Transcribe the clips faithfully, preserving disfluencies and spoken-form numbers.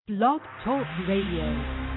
Blog Talk Radio.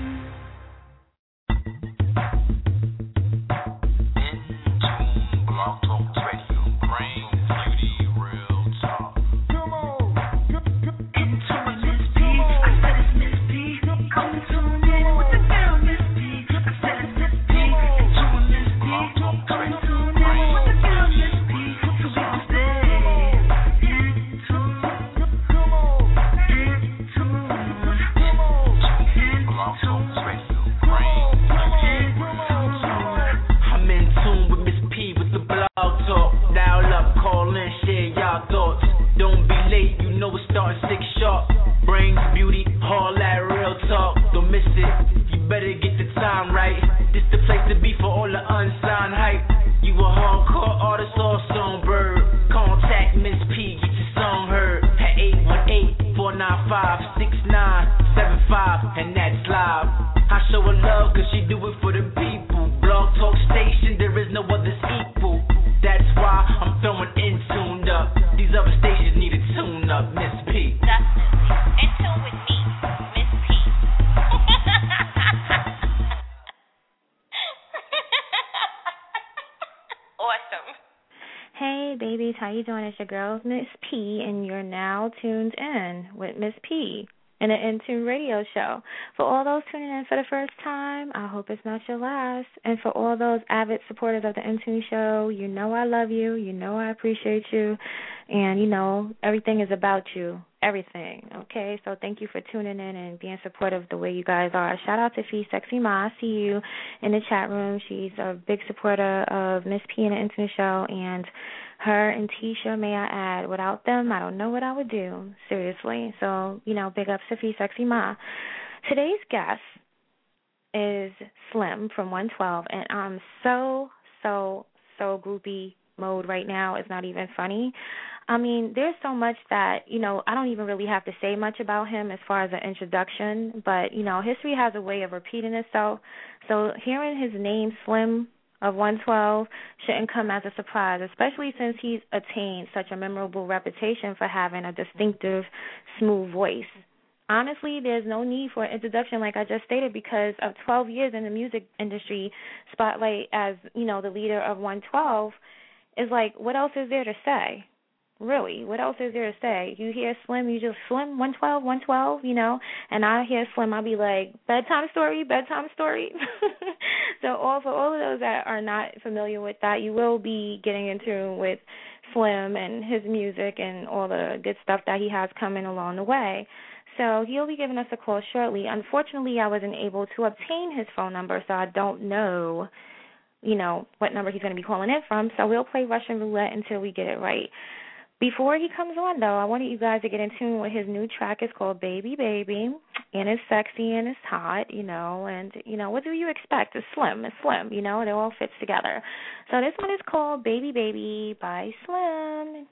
Your girl, Miss P, and you're now tuned in with Miss P in an Intune radio show. For all those tuning in for the first time, I hope it's not your last. And for all those avid supporters of the Intune show, you know I love you, you know I appreciate you, and you know everything is about you, everything, okay? So thank you for tuning in and being supportive the way you guys are. Shout out to Fee Sexy Ma. I see you in the chat room. She's a big supporter of Miss P in the Intune show, and her and Tisha, may I add, without them, I don't know what I would do, seriously. So, you know, big ups to Fee Sexy Ma. Today's guest is Slim from one twelve, and I'm so, so, so groupie mode right now. It's not even funny. I mean, there's so much that, you know, I don't even really have to say much about him as far as an introduction, but, you know, history has a way of repeating itself. So hearing his name, Slim of one twelve, shouldn't come as a surprise, especially since he's attained such a memorable reputation for having a distinctive, smooth voice. Honestly, there's no need for an introduction like I just stated because of twelve years in the music industry spotlight as, you know, the leader of one twelve is like, what else is there to say? Really, what else is there to say? You hear Slim, you just Slim, one twelve, one twelve, you know, and I hear Slim, I'll be like, bedtime story, bedtime story. So all for all of those that are not familiar with that, you will be getting into with Slim and his music and all the good stuff that he has coming along the way. So he'll be giving us a call shortly. Unfortunately, I wasn't able to obtain his phone number, so I don't know, you know, what number he's going to be calling in from. So we'll play Russian roulette until we get it right. Before he comes on, though, I wanted you guys to get in tune with his new track. It's called Baby Baby, and it's sexy and it's hot, you know, and, you know, what do you expect? It's Slim. It's Slim, you know, it all fits together. So this one is called Baby Baby by Slim.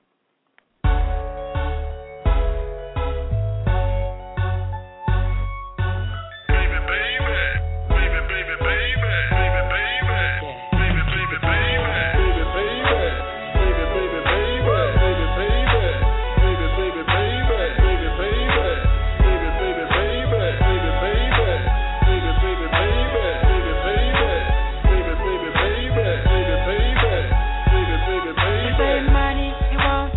Money, you want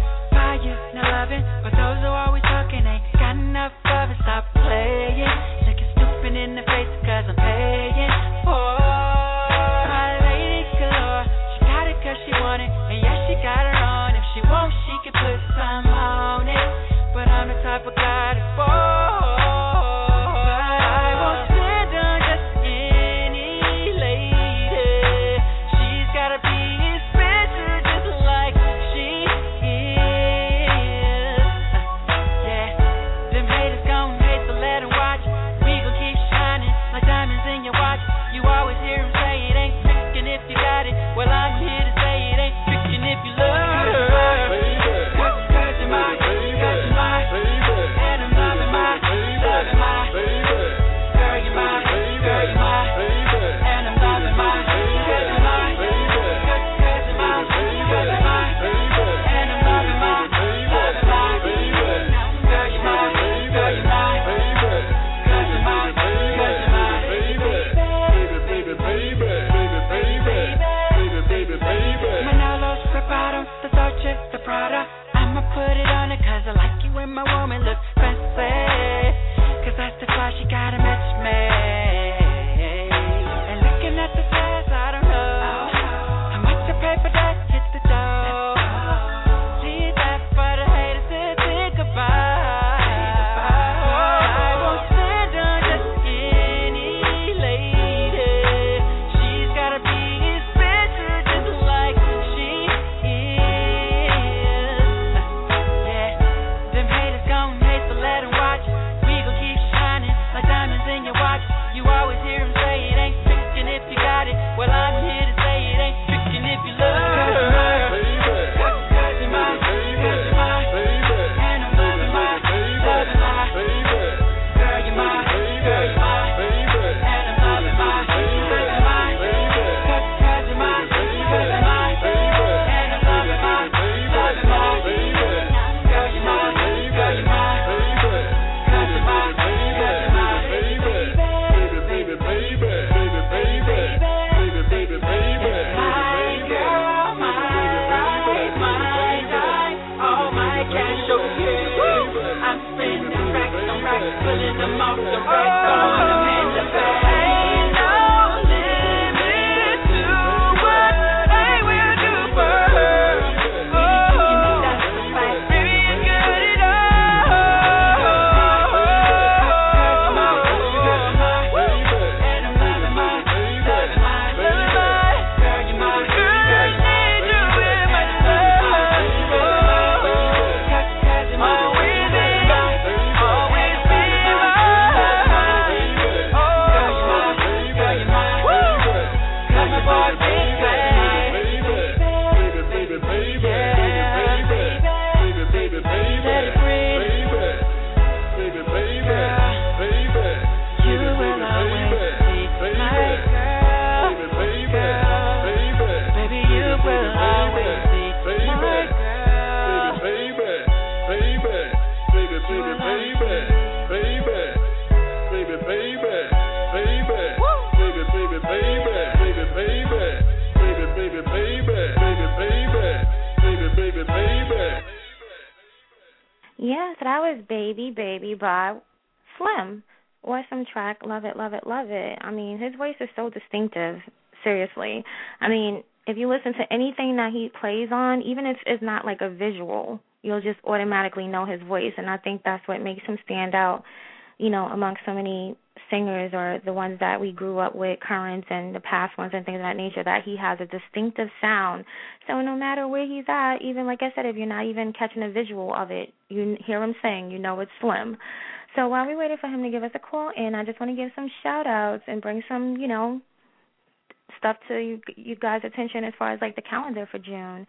baby, baby, baby, baby, baby, baby, baby, baby, baby, baby, baby, baby, baby, baby. Yeah, so that was Baby, Baby by Slim. Awesome track. Love it, love it, love it. I mean, his voice is so distinctive, seriously. I mean, if you listen to anything that he plays on, even if it's not like a visual, you'll just automatically know his voice, and I think that's what makes him stand out, you know, amongst so many singers or the ones that we grew up with, current and the past ones and things of that nature, that he has a distinctive sound. So no matter where he's at, even like I said, if you're not even catching a visual of it, you hear him sing, you know it's Slim. So while we waited for him to give us a call in, I just want to give some shout-outs and bring some, you know, stuff to you, you guys' attention as far as, like, the calendar for June.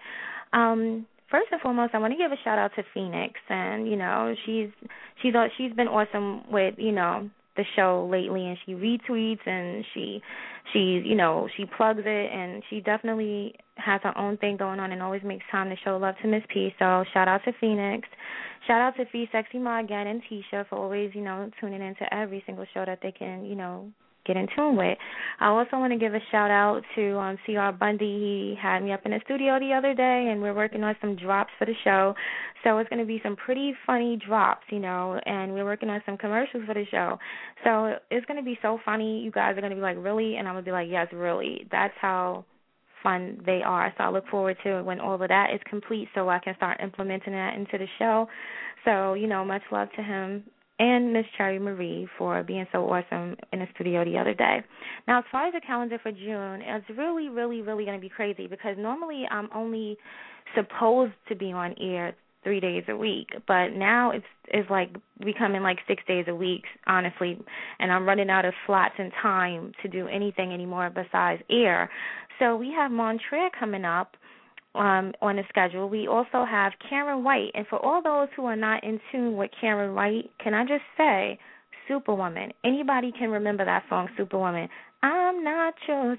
Um, first and foremost, I want to give a shout-out to Phoenix. And, you know, she's she's she's been awesome with, you know, the show lately. And she retweets and she, she's, you know, she plugs it. And she definitely has her own thing going on and always makes time to show love to Miss P. So shout-out to Phoenix. Shout out to Fee Sexy Ma again and Tisha for always, you know, tuning into every single show that they can, you know, get in tune with. I also want to give a shout out to um, C R Bundy. He had me up in the studio the other day, and we're working on some drops for the show. So it's going to be some pretty funny drops, you know, and we're working on some commercials for the show. So it's going to be so funny. You guys are going to be like, really? And I'm going to be like, yes, really. That's how fun they are. So I look forward to when all of that is complete so I can start implementing that into the show. So, you know, much love to him and Miss Cherry Marie for being so awesome in the studio the other day. Now, as far as the calendar for June, it's really, really, really going to be crazy because normally I'm only supposed to be on air three days a week, but now it's it's like becoming like six days a week, honestly, and I'm running out of slots and time to do anything anymore besides air. So we have Montreal coming up um, on the schedule. We also have Karen White, and for all those who are not in tune with Karen White, can I just say, Superwoman. Anybody can remember that song, Superwoman. I'm not your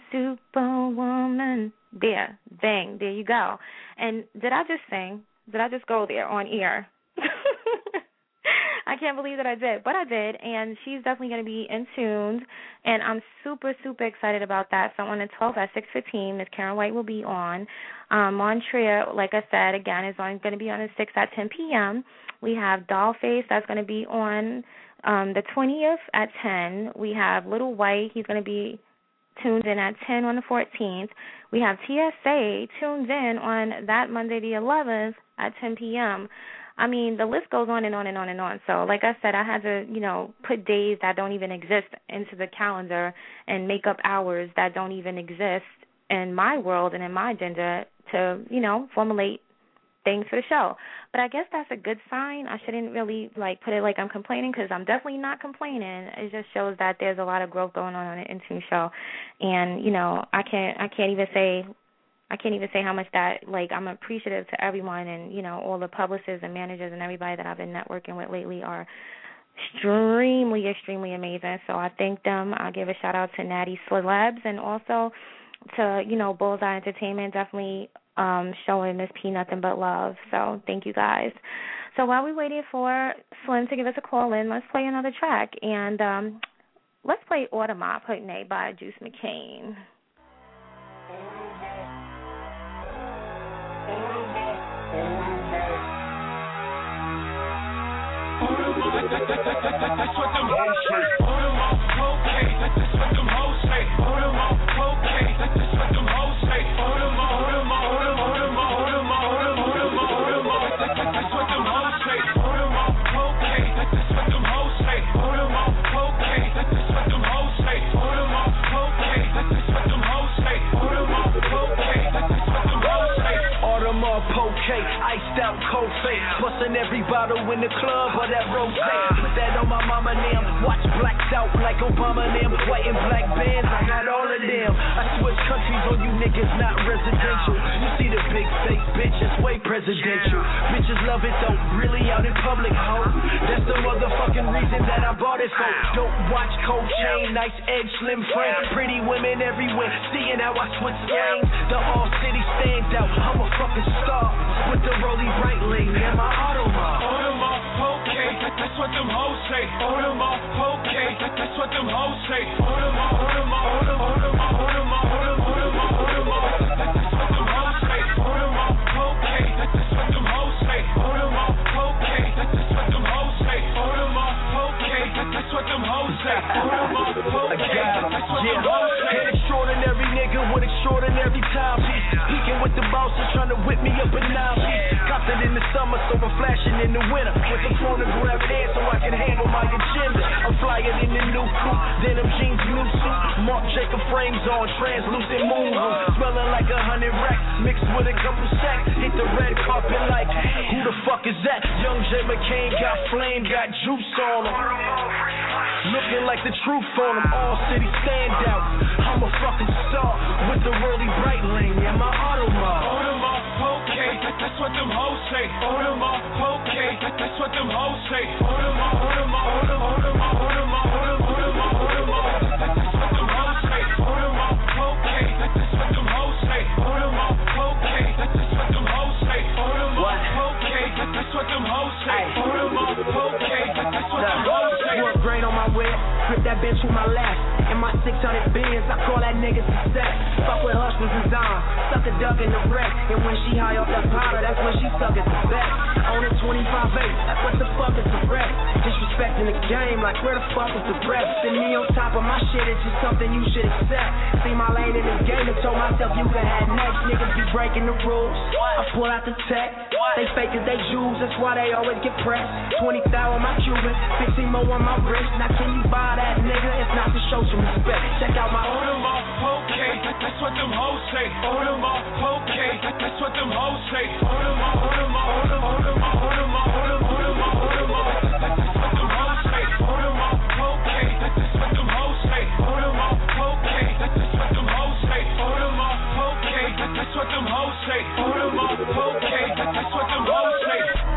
superwoman. There, bang, there you go. And did I just sing? Did I just go there on air? I can't believe that I did, but I did, and she's definitely going to be in tune, and I'm super, super excited about that. So on the twelfth at six fifteen, Miss Karen White will be on. Um, Montreal, like I said, again, is on, going to be on the sixth at ten p.m. We have Dollface, that's going to be on um, the twentieth at ten. We have Little White, he's going to be tuned in at ten on the fourteenth. We have T S A tuned in on that Monday the eleventh at ten p.m. I mean, the list goes on and on and on and on. So, like I said, I had to, you know, put days that don't even exist into the calendar and make up hours that don't even exist in my world and in my agenda to, you know, formulate things for the show. But I guess that's a good sign. I shouldn't really, like, put it like I'm complaining because I'm definitely not complaining. It just shows that there's a lot of growth going on on the Intune show. And, you know, I can't, I can't even say... I can't even say how much that, like, I'm appreciative to everyone and, you know, all the publicists and managers and everybody that I've been networking with lately are extremely, extremely amazing. So I thank them. I'll give a shout-out to Natty Celebs and also to, you know, Bullseye Entertainment, definitely um, showing Miss P nothing but love. So thank you guys. So while we're waiting for Slim to give us a call in, let's play another track. And um, let's play Audemars Piguet by Juice McCain. That's what them hoes say. Audemars Piguet. That's what them hoes say. Audemars Piguet. That's what them hoes say. Audemars, Audemars, Audemars, Audemars, Audemars, Audemars. That's what them hoes say. Audemars Piguet. That's what them hoes say. Audemars Piguet. That's what them hoes say. Audemars Piguet. That's what them hoes say. Audemars Piguet. That's what them hoes say. Audemars Piguet, iced out cold face, busting every bottle in the club or that rosé. Put that on my mama name, watch blacked out like Obama name, white and black bands, I got all of them. I switch countries on you niggas, not residential. You see the big fake bitch, it's way presidential. Bitches love it though, really out in public, ho. That's the motherfucking reason that I bought it for. Don't watch cold chain, nice edge, slim frame, pretty women everywhere, seeing how I switch lanes. The all city stands out, I'm a fucking star with the rolly bright lane and my Audemars. Audemars Piguet, that's what them hoes say. Audemars Piguet, that's what them hoes say. Audemars, Audemars, Audemars, Audemars, Audemars, Audemars, that's what them hoes say. Audemars, okay, that's what them hoes say. Audemars, okay, that's what them hoes say. Audemars, okay, that's what them hoes say. Audemars, okay, that's what them hoes say. An extraordinary nigga with extraordinary time. Peeking with the bosses trying to whip me up and down. Copped it in the summer, so I'm flashing in the winter. With the phone to grab it in so I can handle my agenda. I'm flying in the new coupe, denim jeans, new suit. Marc Jacob frames on, translucent moon room. Smelling like a hundred racks, mixed with a couple sacks. Hit the red carpet like, who the fuck is that? Young Jay McCain got flame, got juice on him. Looking like the truth on him, all city standouts. I'm a fucking star with the Rollie Breitling and my Audemars. Audemars, okay, that's what them hoes say. Audemars, okay, that's what them hoes say. Audemars, Audemars, Audemars, Audemars, Audemars, Audemars, that's what them hoes say. Audemars, okay, that's what them hoes say. Audemars, okay, that's what them hoes say. Audemars, okay, that's what them hoes say. Audemars, okay, that's what them hoes say. Wood grain on my whip, grip that bench with my left. In my six hundred bins, I call that nigga success. Fuck with hustlers and Zon, suck a duck in the wreck. And when she high off that powder, that's when she suck at the best. On a twenty-five eight, that's what the fuck is the rest. Disrespecting the game, like where the fuck is the rest? Sitting me on top of my shit, it's just something you should accept. See my lane in this game and told myself you can have next. Niggas be breaking the rules, I pull out the tech. They fake as they Jews, that's why they always get pressed. twenty thousand on my Cuban, fifteen more on my wrist. Now can you buy that nigga? If not, to show some respect. Check out my Audemars, okay, that's what them hoes say. Audemars, okay, that's what them hoes say. Audemars, Audemars, Audemars, Audemars, Audemars, Audemars, that's what them hoes say. Audemars, okay, that's what them hoes say. Audemars, okay, that's what them hoes say. Audemars, okay, that's what them hoes say. Audemars, okay, that's what them hoes say.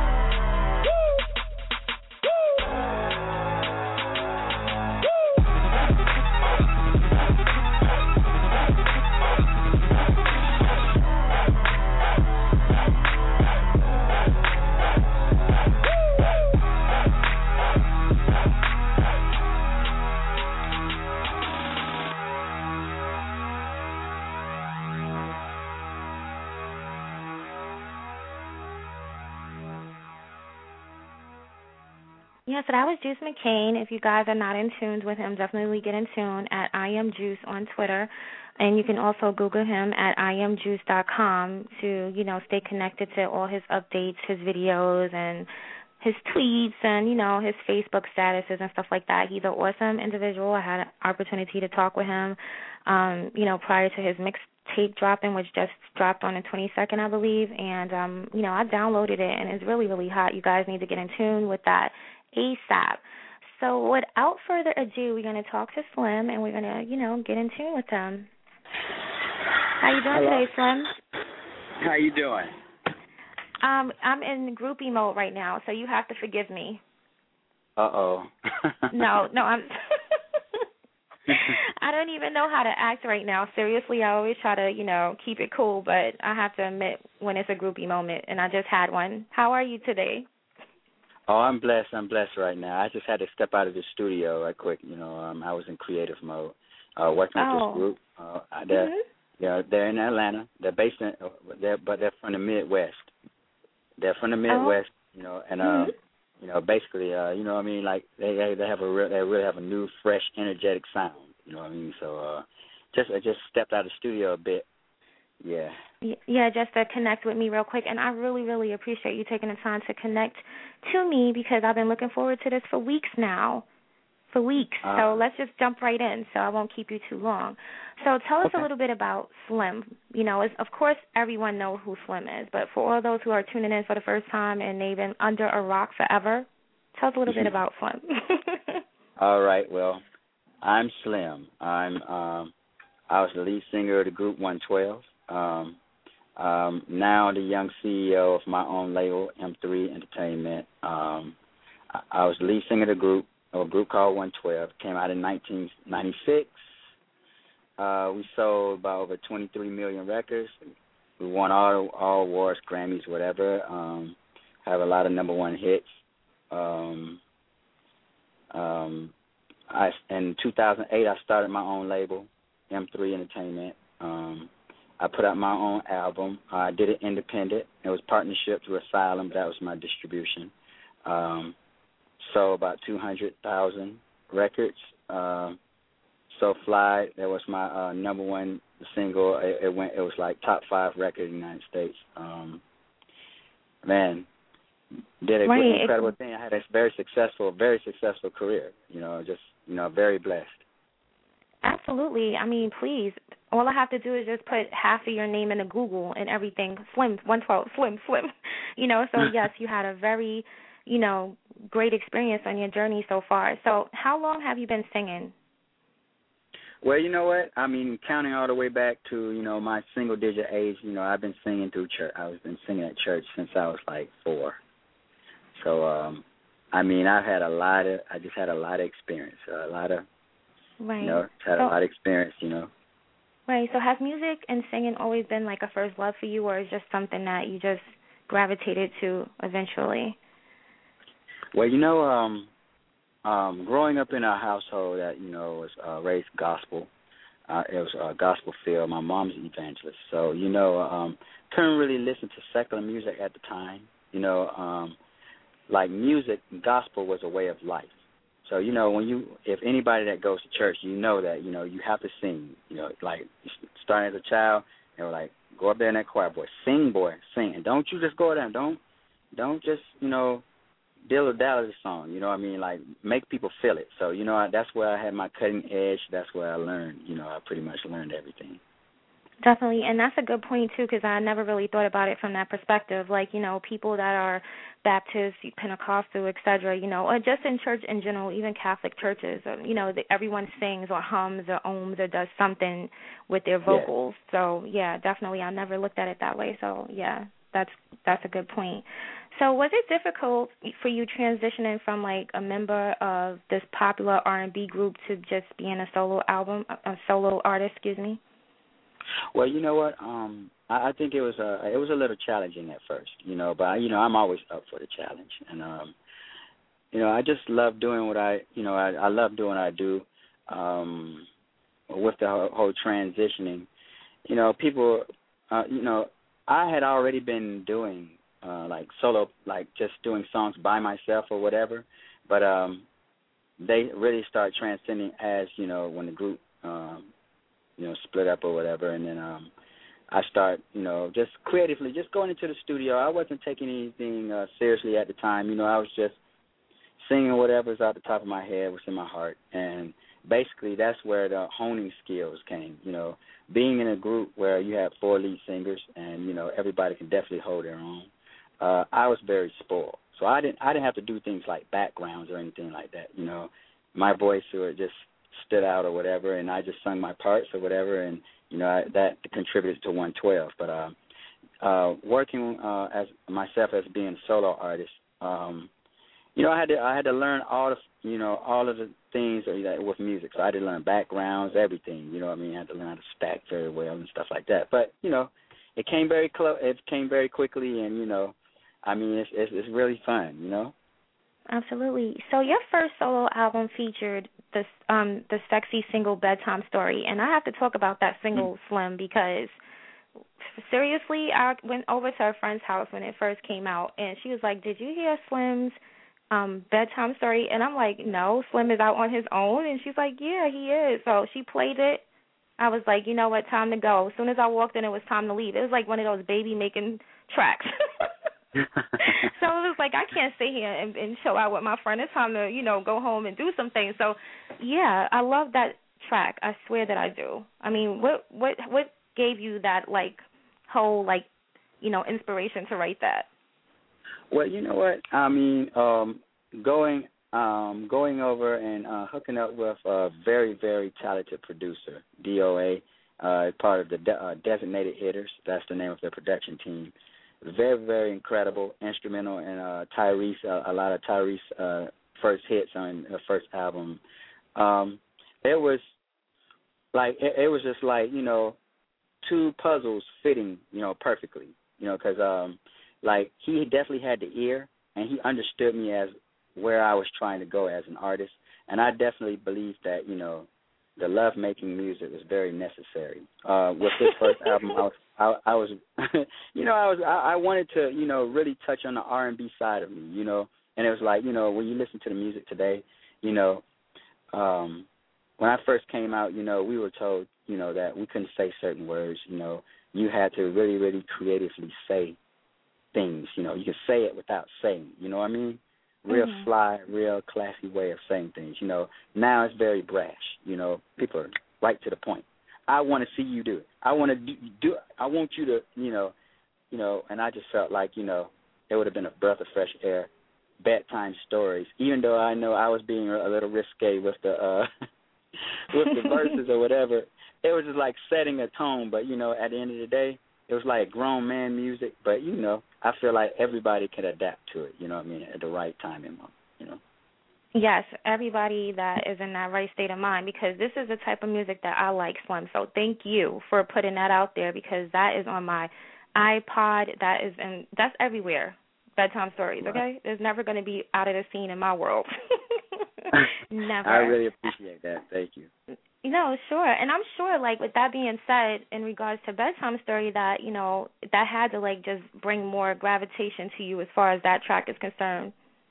Yeah, so that was Juice McCain. If you guys are not in tune with him, definitely get in tune at I Am Juice on Twitter. And you can also Google him at I am juice dot com to, you know, stay connected to all his updates, his videos, and his tweets, and, you know, his Facebook statuses and stuff like that. He's an awesome individual. I had an opportunity to talk with him, um, you know, prior to his mixtape dropping, which just dropped on the twenty-second, I believe. And, um, you know, I downloaded it, and it's really, really hot. You guys need to get in tune with that ASAP. So without further ado, we're going to talk to Slim, and we're going to, you know, get in tune with him. How you doing Hello. today, Slim? How you doing? Um, I'm in groupie mode right now, so you have to forgive me. Uh-oh. no, no, I'm... I don't even know how to act right now. Seriously, I always try to, you know, keep it cool, but I have to admit when it's a groupie moment, and I just had one. How are you today? Oh, I'm blessed. I'm blessed right now. I just had to step out of the studio right quick. You know, um, I was in creative mode, uh, working with Oh. this group. Uh, they're, Mm-hmm. they're, they're in Atlanta. They're based in, they're, but they're from the Midwest. They're from the Midwest, you know, and, uh, Mhm. you know, basically, uh, you know what I mean, like, they they they have a real, they really have a new, fresh, energetic sound, you know what I mean? So uh, just I just stepped out of the studio a bit. Yeah. Yeah, just to connect with me real quick. And I really, really appreciate you taking the time to connect to me because I've been looking forward to this for weeks now. For weeks. Uh, so let's just jump right in so I won't keep you too long. So tell us okay. a little bit about Slim. You know, it's, of course, everyone knows who Slim is, but for all those who are tuning in for the first time and they've been under a rock forever, tell us a little bit about Slim. All right, well, I'm Slim. I'm um, I was the lead singer of the group one twelve. Um, um, now the young C E O of my own label, M three Entertainment. Um, I, I was the lead singer of the group, of a group called one twelve. Came out in nineteen ninety-six. Uh, we sold about over twenty-three million records. We won all all awards, Grammys, whatever. Um, have a lot of number one hits. Um, um, uh, I in two thousand eight I started my own label, M three Entertainment. Um, I put out my own album. I did it independent. It was partnership through Asylum. That was my distribution. Um, so about two hundred thousand records. Uh, so Fly, that was my uh, number one single. It, it went. It was like top five record in the United States. Um, man, did a right. great, incredible thing. I had a very successful, very successful career. You know, just you know, very blessed. Absolutely. I mean, please. All I have to do is just put half of your name into Google and everything. Slim, one twelve, Slim, Slim. You know, so yes, you had a very, you know, great experience on your journey so far. So how long have you been singing? Well, you know what? I mean, counting all the way back to, you know, my single-digit age, you know, I've been singing through church. I've been singing at church since I was like four. So, um, I mean, I've had a lot of, I just had a lot of experience, a lot of, right. you know, had so, a lot of experience, you know. Right. So has music and singing always been like a first love for you, or is it just something that you just gravitated to eventually? Well, you know, um, um, growing up in a household that, you know, was uh, raised gospel, uh, it was a gospel field. My mom's an evangelist. So, you know, um, couldn't really listen to secular music at the time. You know, um, like music, gospel was a way of life. So, you know, when you, if anybody that goes to church, you know that, you know, you have to sing. You know, like starting as a child, they were like, go up there in that choir, boy, sing, boy, sing. And don't you just go down. Don't, don't just, you know, dill or dally the song. You know what I mean? Like, make people feel it. So, you know, that's where I had my cutting edge. That's where I learned. You know, I pretty much learned everything. Definitely, and that's a good point, too, because I never really thought about it from that perspective. Like, you know, people that are Baptist, Pentecostal, et cetera, you know, or just in church in general, even Catholic churches, or, you know, the, everyone sings or hums or ohms or does something with their vocals. Yeah. So, yeah, definitely, I never looked at it that way. So, yeah, that's that's a good point. So was it difficult for you transitioning from, like, a member of this popular R and B group to just being a solo album, a solo artist, excuse me? Well, you know what? Um, I, I think it was a it was a little challenging at first, you know. But you know, I'm always up for the challenge, and um, you know, I just love doing what I, you know, I, I love doing what I do. Um, with the whole, whole transitioning, you know, people, uh, you know, I had already been doing uh, like solo, like just doing songs by myself or whatever, but um, they really start transcending as, you know, when the group. Um, you know, split up or whatever, and then um, I start, you know, just creatively, just going into the studio. I wasn't taking anything uh, seriously at the time. You know, I was just singing whatever's out the top of my head, what's in my heart, and basically that's where the honing skills came, you know, being in a group where you have four lead singers and, you know, everybody can definitely hold their own. Uh, I was very spoiled, so I didn't, I didn't have to do things like backgrounds or anything like that, you know. My voice would just stood out or whatever, and I just sung my parts or whatever, and you know I, that contributed to one twelve. But uh, uh, working uh, as myself as being a solo artist, um, you know, I had to I had to learn all the you know all of the things that with music. So I had to learn backgrounds, everything. You know what I mean? I had to learn how to stack very well and stuff like that. But you know, it came very close. It came very quickly, and you know, I mean, it's it's, it's really fun. You know. Absolutely. So your first solo album featured the um the sexy single Bedtime Story, and I have to talk about that single, Slim, because seriously, I went over to a friend's house when it first came out, and she was like, "Did you hear Slim's um Bedtime Story?" And I'm like, "No, Slim is out on his own." And she's like, "Yeah, he is." So she played it. I was like, "You know what? Time to go." As soon as I walked in, it was time to leave. It was like one of those baby making tracks. So it was like, I can't sit here and, and show out with my friend. It's time to, you know, go home and do some things. So, yeah, I love that track. I swear that I do. I mean, what what what gave you that, like, whole, like, you know, inspiration to write that? Well, you know what? I mean, um, going um, going over and uh, hooking up with a very, very talented producer, D O A, uh, part of the De- uh, Designated Hitters. That's the name of their production team. Very, very incredible, instrumental in uh, Tyrese, uh, a lot of Tyrese uh, first hits on her first album. Um, it was like, it, it was just like, you know, two puzzles fitting, you know, perfectly, you know, because, um, like, he definitely had the ear, and he understood me as where I was trying to go as an artist. and I definitely believe that, you know, the love-making music was very necessary. Uh, with this first album, I was, I, I was, you know, I was, I, I wanted to, you know, really touch on the R and B side of me, you know, and it was like, you know, when you listen to the music today, you know, um, when I first came out, you know, we were told, you know, that we couldn't say certain words, you know, you had to really, really creatively say things, you know, you can say it without saying, you know what I mean? Real mm-hmm. fly, real classy way of saying things. You know, now it's very brash. You know, people are right to the point. I want to see you do it. I want to do, do. I want you to, you know, you know. And I just felt like, you know, it would have been a breath of fresh air. Bedtime stories. Even though I know I was being a little risque with the uh, with the verses or whatever, it was just like setting a tone. But you know, at the end of the day, it was like grown man music. But you know, I feel like everybody can adapt to it, you know what I mean, at the right time in mind, you know. Yes, everybody that is in that right state of mind, because this is the type of music that I like, Slim. So thank you for putting that out there, because that is on my iPod. That is in, that's everywhere, bedtime stories, okay? Right. There's never going to be out of the scene in my world. Never. I really appreciate that. Thank you. No, sure. And I'm sure, like, with that being said, in regards to Bedtime Story, that, you know, that had to, like, just bring more gravitation to you as far as that track is concerned.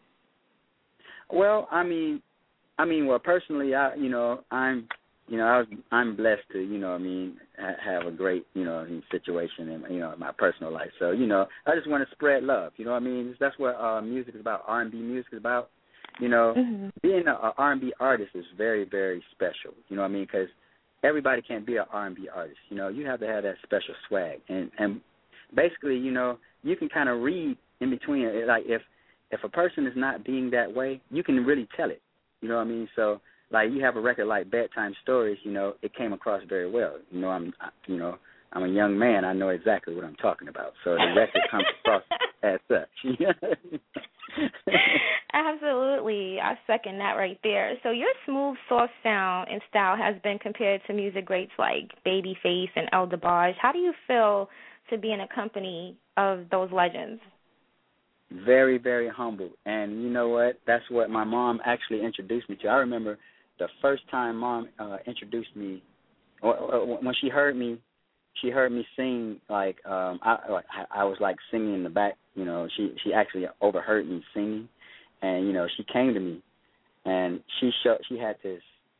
Well, I mean, I mean, well, personally, I, you know, I'm, you know, I was, I'm blessed to, you know, I mean, have a great, you know, situation in, you know, in my personal life. So, you know, I just want to spread love. You know what I mean? That's what uh, music is about. R and B music is about. You know, mm-hmm. being an R and B artist is very, very special. You know what I mean? Because everybody can't be an R and B artist. You know, you have to have that special swag. And, and basically, you know, you can kind of read in between it. Like, if, if a person is not being that way, you can really tell it. You know what I mean? So, like, you have a record like Bedtime Stories, you know, it came across very well. You know, I'm, you know, I'm a young man. I know exactly what I'm talking about. So the record comes across as such. Absolutely. I second that right there. So your smooth, soft sound and style has been compared to music greats like Babyface and El DeBarge. How do you feel to be in a company of those legends? Very, very humble. And you know what? That's what my mom actually introduced me to. I remember the first time Mom uh, introduced me, when she heard me, she heard me sing, like, um, I, I was, like, singing in the back. You know, she, she actually overheard me singing. And, you know, she came to me, and she showed, she had this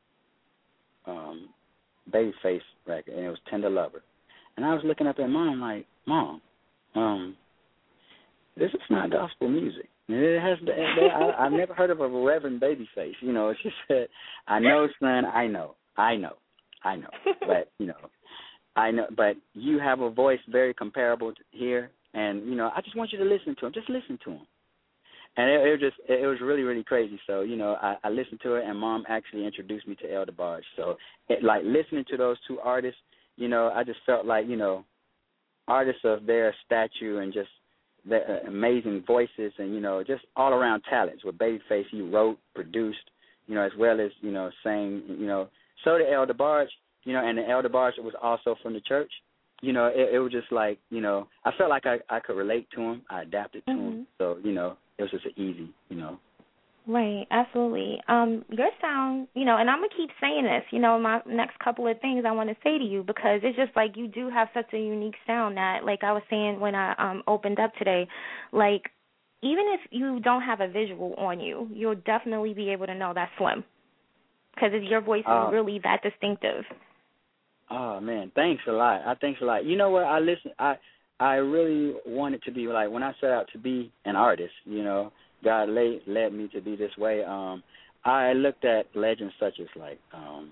um, Babyface record, and it was Tender Lover. And I was looking up at Mom like, Mom, um, this is not gospel music. It has. I, I've never heard of a Reverend Babyface. You know, she said, I know, son, I know, I know, I know. But, you know, I know, but you have a voice very comparable to here, and, you know, I just want you to listen to him. Just listen to him. And it, it was just, it was really, really crazy. So, you know, I, I listened to it, and Mom actually introduced me to El DeBarge. So, it, like, listening to those two artists, you know, I just felt like, you know, artists of their stature and just their amazing voices and, you know, just all-around talents. With Babyface, he wrote, produced, you know, as well as, you know, sang, you know. So did El DeBarge, you know, and the El DeBarge was also from the church. You know, it, it was just like, you know, I felt like I, I could relate to him. I adapted to mm-hmm. him. So, you know, it was just an easy, you know. Right, absolutely. Um, your sound, you know, and I'm going to keep saying this, you know, my next couple of things I want to say to you, because it's just like you do have such a unique sound that, like I was saying when I um, opened up today, like even if you don't have a visual on you, you'll definitely be able to know that's Slim, because your voice is uh, really that distinctive. Oh, man, thanks a lot. I thanks a lot. You know what, I listen, I, I really wanted to be, like, when I set out to be an artist, you know, God led, led me to be this way. Um, I looked at legends such as, like, um,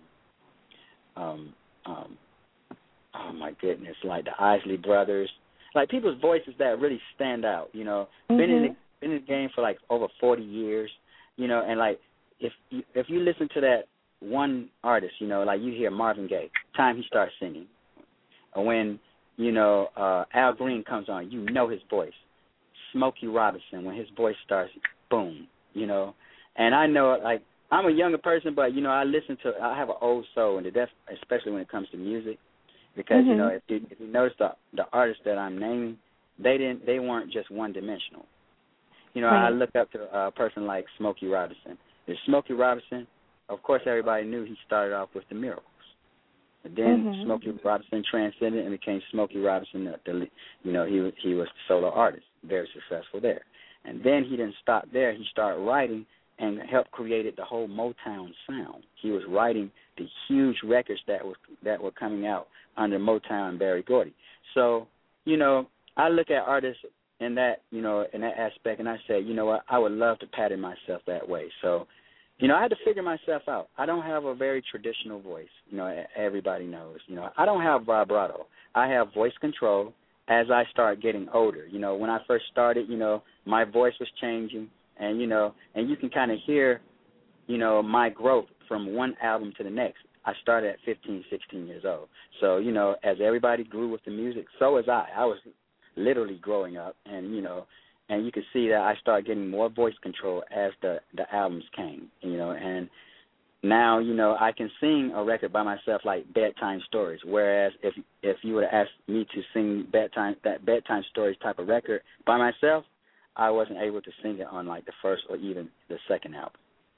um, um, oh, my goodness, like the Isley Brothers, like people's voices that really stand out, you know. Mm-hmm. Been in the, been in the game for, like, over forty years, you know, and, like, if you, if you listen to that one artist, you know, like you hear Marvin Gaye, time he starts singing, or when, you know, uh, Al Green comes on, you know his voice. Smokey Robinson, when his voice starts, boom, you know. And I know, like, I'm a younger person, but, you know, I listen to, I have an old soul, and that's especially when it comes to music, because, mm-hmm. you know, if you, if you notice the the artists that I'm naming, they didn't, they weren't just one-dimensional. You know, right. I look up to a person like Smokey Robinson. There's Smokey Robinson, of course, everybody knew he started off with the Miracles. And then mm-hmm. Smokey Robinson transcended and became Smokey Robinson. The, the, you know, he was he was the solo artist, very successful there. And then he didn't stop there. He started writing and helped create the whole Motown sound. He was writing the huge records that was that were coming out under Motown and Berry Gordy. So, you know, I look at artists in that, you know, in that aspect, and I say, you know what, I would love to pattern myself that way. So, you know, I had to figure myself out. I don't have a very traditional voice. You know, everybody knows. You know, I don't have vibrato. I have voice control as I start getting older. You know, when I first started, you know, my voice was changing, and, you know, and you can kind of hear, you know, my growth from one album to the next. I started at fifteen, sixteen years old. So, you know, as everybody grew with the music, so was I. I was literally growing up, and, you know, and you can see that I started getting more voice control as the, the albums came, you know, and now, you know, I can sing a record by myself like Bedtime Stories, whereas if if you would have asked me to sing bedtime that Bedtime Stories type of record by myself, I wasn't able to sing it on like the first or even the second album.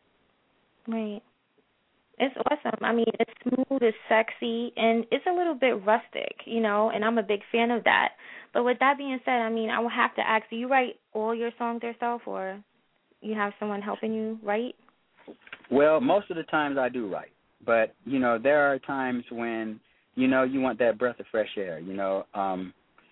Right. It's awesome. I mean, it's smooth, it's sexy, and it's a little bit rustic, you know, and I'm a big fan of that. But with that being said, I mean, I will have to ask, do you write all your songs yourself, or you have someone helping you write? Well, most of the times I do write. But, you know, there are times when, you know, you want that breath of fresh air, you know. Um,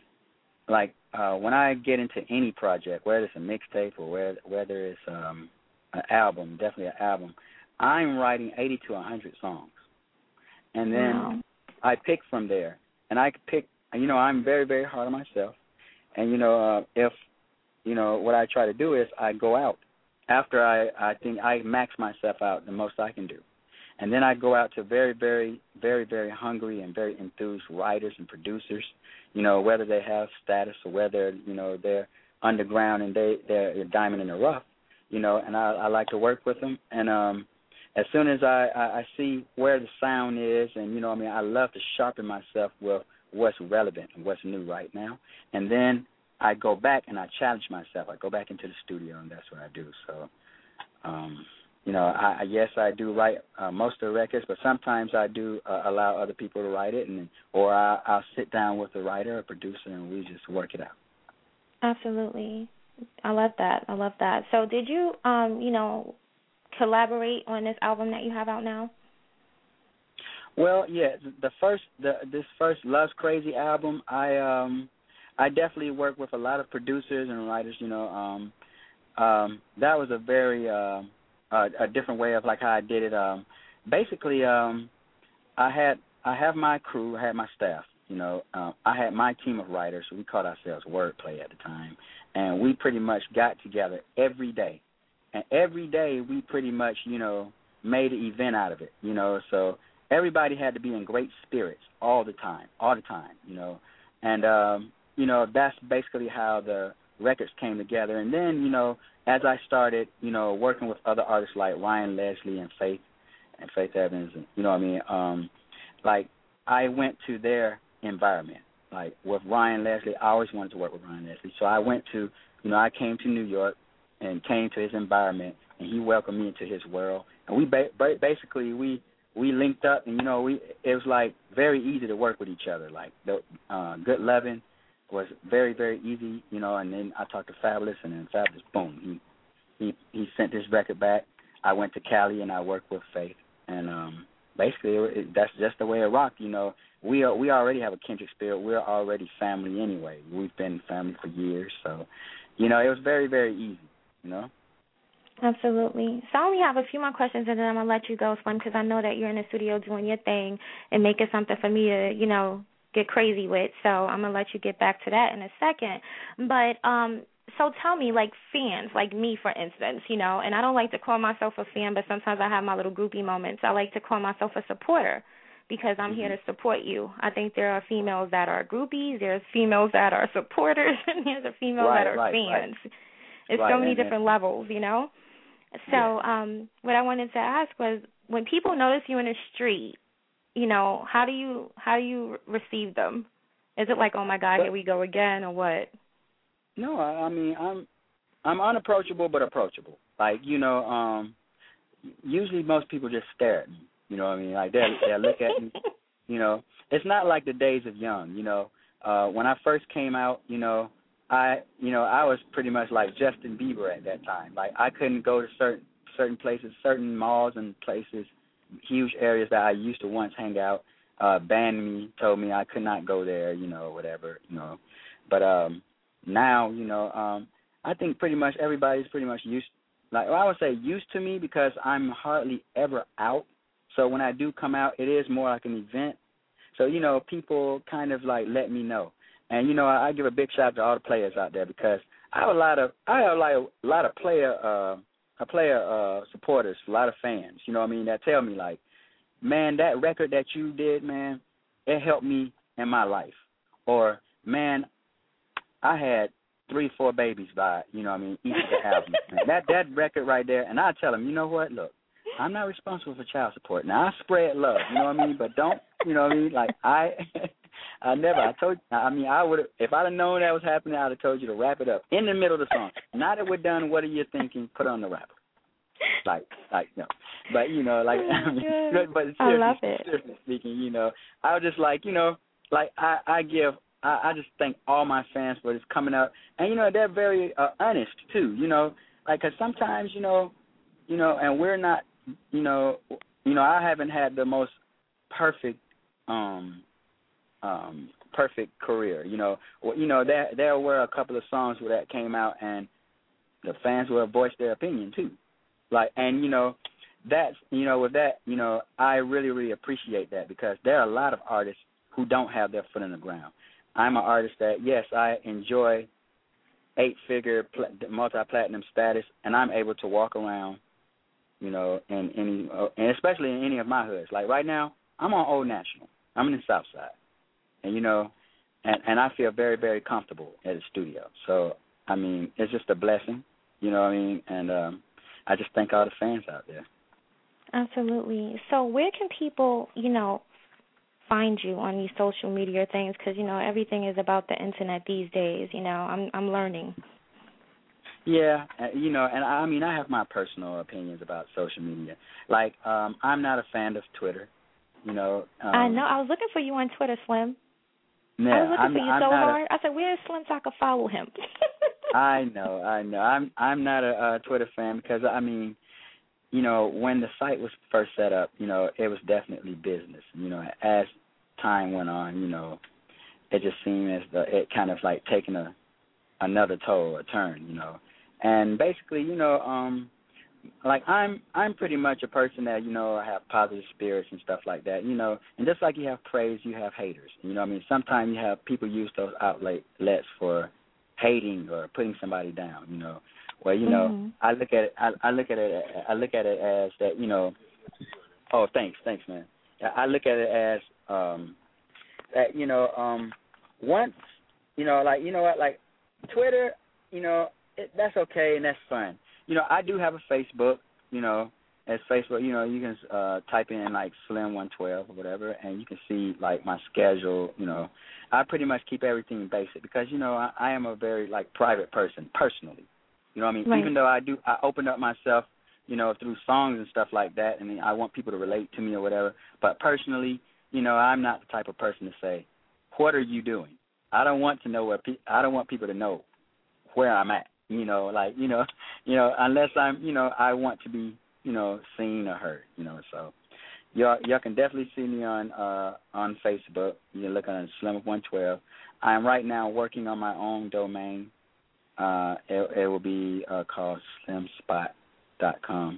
like uh, when I get into any project, whether it's a mixtape or whether, whether it's um, an album, definitely an album, I'm writing eighty to one hundred songs. And then wow. I pick from there. And I pick, you know, I'm very, very hard on myself. And, you know, uh, if, you know, what I try to do is I go out. After I, I think I max myself out the most I can do. And then I go out to very, very, very, very hungry and very enthused writers and producers, you know, whether they have status or whether, you know, they're underground and they, they're a diamond in the rough, you know, and I, I like to work with them. And um, as soon as I, I, I see where the sound is and, you know, I mean, I love to sharpen myself with what's relevant and what's new right now. And then I go back and I challenge myself. I go back into the studio, and that's what I do. So, um, you know, I, yes, I do write uh, most of the records, but sometimes I do uh, allow other people to write it, and or I, I'll sit down with a writer or producer, and we just work it out. Absolutely. I love that. I love that. So did you, um, you know, collaborate on this album that you have out now? Well, yeah, the first, the, this first Love's Crazy album, I um, I definitely worked with a lot of producers and writers. You know, um, um, that was a very uh, uh, a different way of like how I did it. Um, basically, um, I had I have my crew, I had my staff. You know, um, I had my team of writers. We called ourselves Wordplay at the time, and we pretty much got together every day, and every day we pretty much, you know, made an event out of it. You know, so everybody had to be in great spirits all the time, all the time. You know, and um, you know, that's basically how the records came together. And then, you know, as I started, you know, working with other artists like Ryan Leslie and Faith and Faith Evans, and, you know what I mean, um, like I went to their environment. Like with Ryan Leslie, I always wanted to work with Ryan Leslie. So I went to, you know, I came to New York and came to his environment, and he welcomed me into his world. And we ba- basically, we, we linked up, and, you know, we it was, like, very easy to work with each other. Like, the uh, Good Lovin' was very, very easy, you know, and then I talked to Fabulous, and then Fabulous, boom, he he, he sent this record back. I went to Cali, and I worked with Faith. And um, basically, it, it, that's just the way it rocked, you know. We are, we already have a kindred spirit. We're already family anyway. We've been family for years. So, you know, it was very, very easy, you know. Absolutely. So I only have a few more questions, and then I'm going to let you go, Slim, because I know that you're in the studio doing your thing and making something for me to, you know, get crazy with. So I'm going to let you get back to that in a second. But um, so tell me, like fans, like me, for instance, you know, and I don't like to call myself a fan, but sometimes I have my little groupie moments. I like to call myself a supporter, because I'm here to support you. I think there are females that are groupies, there's females that are supporters, and there's a female right, that are right, fans. Right. It's right, so many and, different and, levels, you know? So yeah. um, what I wanted to ask was, when people notice you in the street, you know, how do you how do you receive them? Is it like, oh, my God, but, here we go again, or what? No, I, I mean, I'm I'm unapproachable but approachable. Like, you know, um, usually most people just stare at me. You know what I mean? Like, they'll, they'll look at me, you know. It's not like the days of young, you know. Uh, when I first came out, you know, I, you know, I was pretty much like Justin Bieber at that time. Like, I couldn't go to certain certain places, certain malls and places, huge areas that I used to once hang out. Uh, banned me, told me I could not go there, you know, whatever, you know. But um, now, you know, um, I think pretty much everybody's pretty much used, like, well, I would say used to me because I'm hardly ever out. So when I do come out, it is more like an event. So, you know, people kind of like let me know. And, you know, I, I give a big shout out to all the players out there because I have a lot of, I have like a lot of player, uh, a player uh, supporters, a lot of fans, you know what I mean, that tell me like, man, that record that you did, man, it helped me in my life. Or, man, I had three, four babies by, you know what I mean, each of the albums. that that record right there, and I tell them, you know what, look, I'm not responsible for child support. Now, I spread love, you know what I mean, but don't, you know what I mean, like, I I never, I told you, I mean, I would have, if I'd have known that was happening, I would have told you to wrap it up in the middle of the song. Now that we're done, what are you thinking? Put on the rapper. Like, like, no. But, you know, like, I mean, but seriously, I love it. seriously speaking, you know, I was just like, you know, like, I, I give, I, I just thank all my fans for this coming up. And, you know, they're very uh, honest, too, you know, like, because sometimes, you know, you know, and we're not, you know, you know, I haven't had the most perfect, um, um, perfect career, you know. Well, you know, there there were a couple of songs where that came out, and the fans will voice their opinion too. Like, and you know, that's, you know, with that, you know, I really really appreciate that because there are a lot of artists who don't have their foot in the ground. I'm an artist that, yes, I enjoy eight-figure pl- multi-platinum status, and I'm able to walk around, you know, in any, and especially in any of my hoods. Like right now, I'm on Old National. I'm in the South Side, and you know, and and I feel very very comfortable at the studio. So I mean, it's just a blessing, you know what I mean? And um, I just thank all the fans out there. Absolutely. So where can people, you know, find you on these social media things? Because you know everything is about the internet these days. You know, I'm I'm learning. Yeah, you know, and I mean, I have my personal opinions about social media. Like, um, I'm not a fan of Twitter, you know. Um, I know. I was looking for you on Twitter, Slim. Yeah, I was looking I'm, for you I'm so hard. A, I said, where's Slim so I could follow him? I know, I know. I'm I'm not a, a Twitter fan because, I mean, you know, when the site was first set up, you know, it was definitely business. You know, as time went on, you know, it just seemed as though it kind of like taking a another toll, a turn, you know. And basically, you know, um, like I'm I'm pretty much a person that, you know, I have positive spirits and stuff like that, you know. And just like you have praise, you have haters. You know what I mean? Sometimes you have people use those outlets for hating or putting somebody down, you know. Well, you know, mm-hmm. I look at it I, I look at it I look at it as that, you know, oh, thanks, thanks, man. I look at it as um that, you know, um once, you know, like, you know what, like Twitter, you know, It, that's okay and that's fun. You know, I do have a Facebook, you know, as Facebook, you know, you can uh, type in like Slim one twelve or whatever, and you can see like my schedule, you know. I pretty much keep everything basic because, you know, I, I am a very like private person personally. You know what I mean? Right. Even though I do, I open up myself, you know, through songs and stuff like that, and I want people to relate to me or whatever. But personally, you know, I'm not the type of person to say, what are you doing? I don't want to know where, pe- I don't want people to know where I'm at. You know, like, you know, you know, unless I'm, you know, I want to be, you know, seen or heard, you know. So y'all, y'all can definitely see me on uh, on Facebook. You can look on Slim one twelve. I am right now working on my own domain. Uh, it, it will be uh, called slim spot dot com.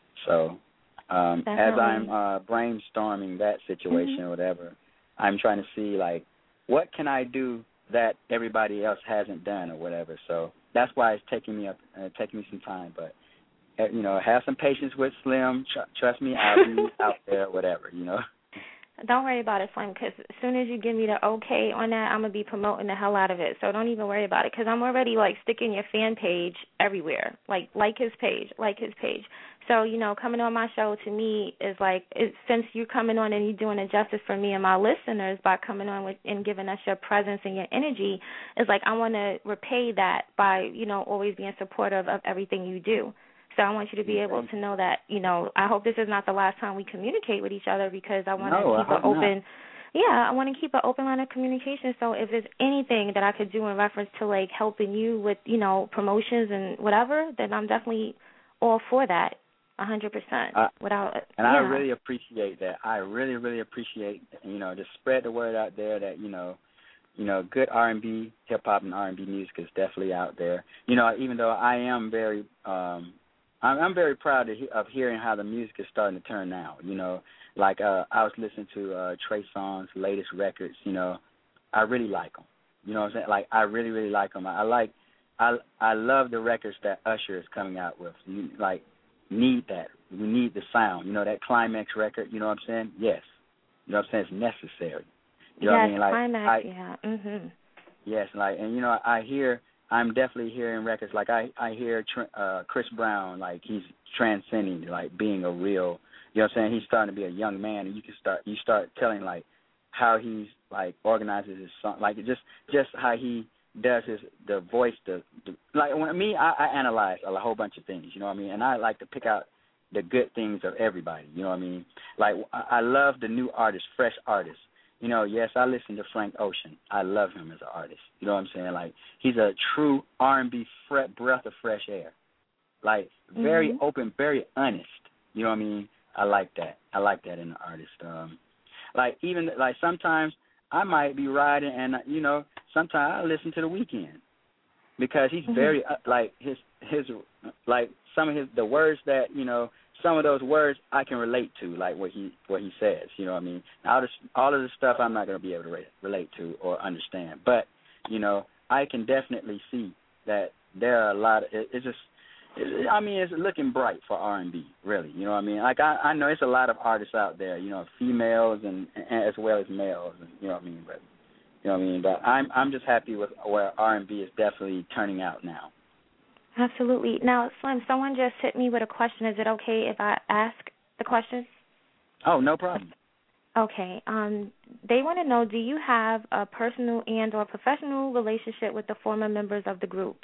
So um, as I'm uh, brainstorming that situation mm-hmm. or whatever, I'm trying to see, like, what can I do that everybody else hasn't done or whatever. So that's why it's taking me up, uh, taking me some time. But uh, you know, have some patience with Slim. Tr- trust me, I'll be out there, whatever. You know. Don't worry about it, Slim, because as soon as you give me the okay on that, I'm gonna be promoting the hell out of it. So don't even worry about it, because I'm already like sticking your fan page everywhere. Like like his page, like his page. So, you know, coming on my show to me is like, it, since you're coming on and you're doing a justice for me and my listeners by coming on with, and giving us your presence and your energy, it's like I want to repay that by, you know, always being supportive of everything you do. So I want you to be able to know that, you know, I hope this is not the last time we communicate with each other because I want to no, keep I an open, not. yeah, I want to keep an open line of communication. So if there's anything that I could do in reference to, like, helping you with, you know, promotions and whatever, then I'm definitely all for that, one hundred percent. I, without, and yeah. I really appreciate that. I really, really appreciate, you know, just spread the word out there that, you know, you know, good R and B, hip-hop and R and B music is definitely out there. You know, even though I am very, um, I'm, I'm very proud of, of hearing how the music is starting to turn now. You know, like uh, I was listening to uh, Trey Songz's latest records. You know, I really like them. You know what I'm saying? Like, I really, really like them. I, I like, I, I love the records that Usher is coming out with. You, like, need that. We need the sound. You know, that Climax record. You know what I'm saying? Yes. You know what I'm saying? It's necessary. You know yes, what I mean? Like, Climax, I, yeah. Mhm. Yes, like, and you know, I hear, I'm definitely hearing records like I, I hear uh, Chris Brown, like he's transcending, like being a real, you know what I'm saying? He's starting to be a young man, and you can start, you start telling like how he's like organizes his song, like just, just how he does his the voice, the, the like when me, I, I analyze a whole bunch of things, you know what I mean? And I like to pick out the good things of everybody, you know what I mean? Like I, I love the new artists, fresh artists. You know, yes, I listen to Frank Ocean. I love him as an artist. You know what I'm saying? Like, he's a true R and B fre- breath of fresh air. Like, very mm-hmm. open, very honest. You know what I mean? I like that. I like that in an artist. Um, like, even, like, sometimes I might be riding and, you know, sometimes I listen to The Weeknd because he's mm-hmm. very, uh, like, his, his, like, some of his, the words that, you know, some of those words I can relate to, like what he what he says. You know what I mean? All this, all of the stuff I'm not going to be able to re- relate to or understand. But you know, I can definitely see that there are a lot of. It, it's just, it, I mean, it's looking bright for R and B, really. You know what I mean? Like I, I know it's a lot of artists out there. You know, females and, and as well as males. And, you know what I mean? But you know what I mean? But I'm I'm just happy with where R and B is definitely turning out now. Absolutely. Now, Slim, someone just hit me with a question. Is it okay if I ask the question? Oh, no problem. Okay. Um, they want to know, do you have a personal and or professional relationship with the former members of the group?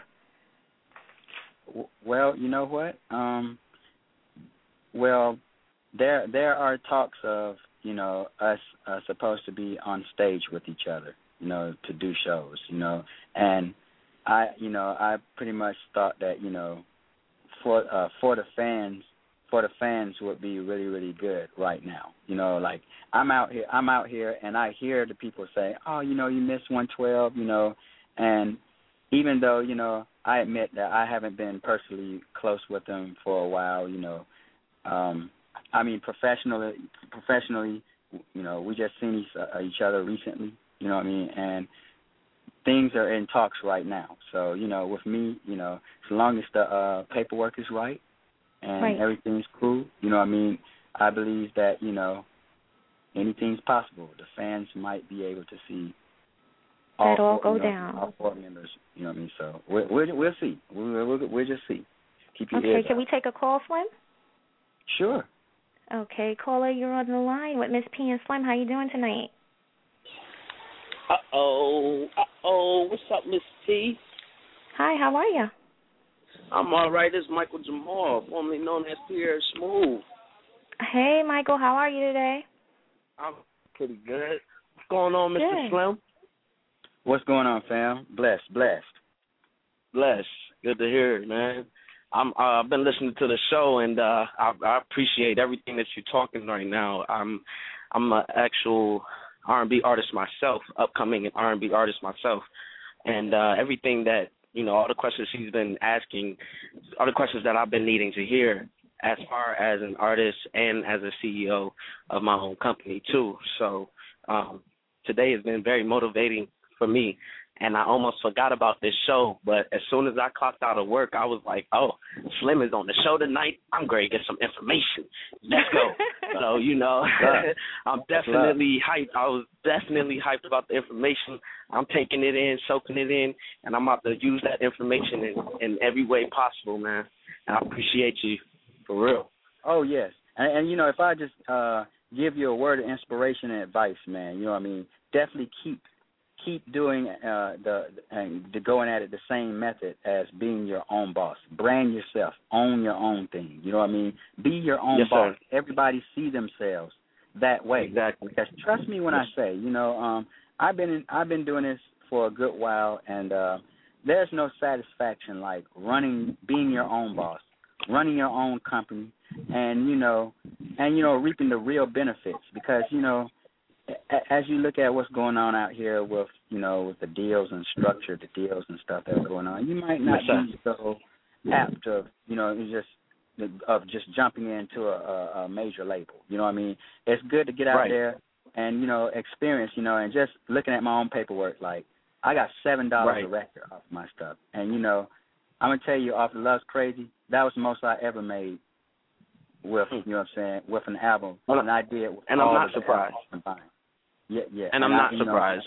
Well, you know what? Um, well, there there are talks of, you know, us uh, supposed to be on stage with each other, you know, to do shows, you know, and I, you know, I pretty much thought that, you know, for uh, for the fans, for the fans would be really, really good right now. You know, like I'm out here, I'm out here, and I hear the people say, oh, you know, you missed one twelve, you know, and even though, you know, I admit that I haven't been personally close with them for a while, you know, um, I mean, professionally, professionally, you know, we just seen each, uh, each other recently, you know what I mean, and things are in talks right now. So, you know, with me, you know, as long as the uh, paperwork is right and right. everything's cool, you know what I mean, I believe that, you know, anything's possible. The fans might be able to see all, that all four, go you know, down. all four members, you know what I mean? So we'll, we'll, we'll see. We'll, we'll, we'll just see. Keep your okay, ears can out. we take a call, Slim? Sure. Okay, caller, you're on the line with Miss P and Slim. How you doing tonight? Uh-oh, uh-oh, what's up, Miss T? Hi, how are you? I'm all right. It's Michael Jamal, formerly known as Pierre Smooth. Hey, Michael, how are you today? I'm pretty good. What's going on, Mister Good. Slim? What's going on, fam? Blessed, blessed. Blessed. Good to hear it, man. I'm, uh, I've been listening to the show, and uh, I, I appreciate everything that you're talking right now. I'm I'm an actual R and B artist myself, upcoming R and B artist myself, and uh, everything that, you know, all the questions he's been asking, all the questions that I've been needing to hear as far as an artist and as a C E O of my own company, too. So um, today has been very motivating for me, and I almost forgot about this show, but as soon as I clocked out of work, I was like, oh, Slim is on the show tonight. I'm going to get some information. Let's go. So, you know, I'm definitely hyped. I was definitely hyped about the information. I'm taking it in, soaking it in, and I'm about to use that information in, in every way possible, man. And I appreciate you, for real. Oh, yes. And, and you know, if I just uh, give you a word of inspiration and advice, man, you know what I mean, definitely keep keep doing uh, the and the going at it the same method as being your own boss. Brand yourself, own your own thing. You know what I mean? Be your own yes, boss. Sir. Everybody see themselves that way. Exactly. Because trust me when I say, you know, um, I've been in, I've been doing this for a good while, and uh, there's no satisfaction like running, being your own boss, running your own company, and you know, and you know, reaping the real benefits. Because you know, as you look at what's going on out here with, you know, with the deals and structure, the deals and stuff that's going on, you might not yes, be so apt of, you know, you just of just jumping into a, a major label. You know what I mean? It's good to get out right. there and, you know, experience, you know, and just looking at my own paperwork, like I got seven dollars right. a record off my stuff. And, you know, I'm going to tell you, off the Love's Crazy, that was the most I ever made with, you know what I'm saying, with an album. Well, and I did with and all I'm not of the surprised. combined. Yeah, yeah. And, and I'm I, not surprised.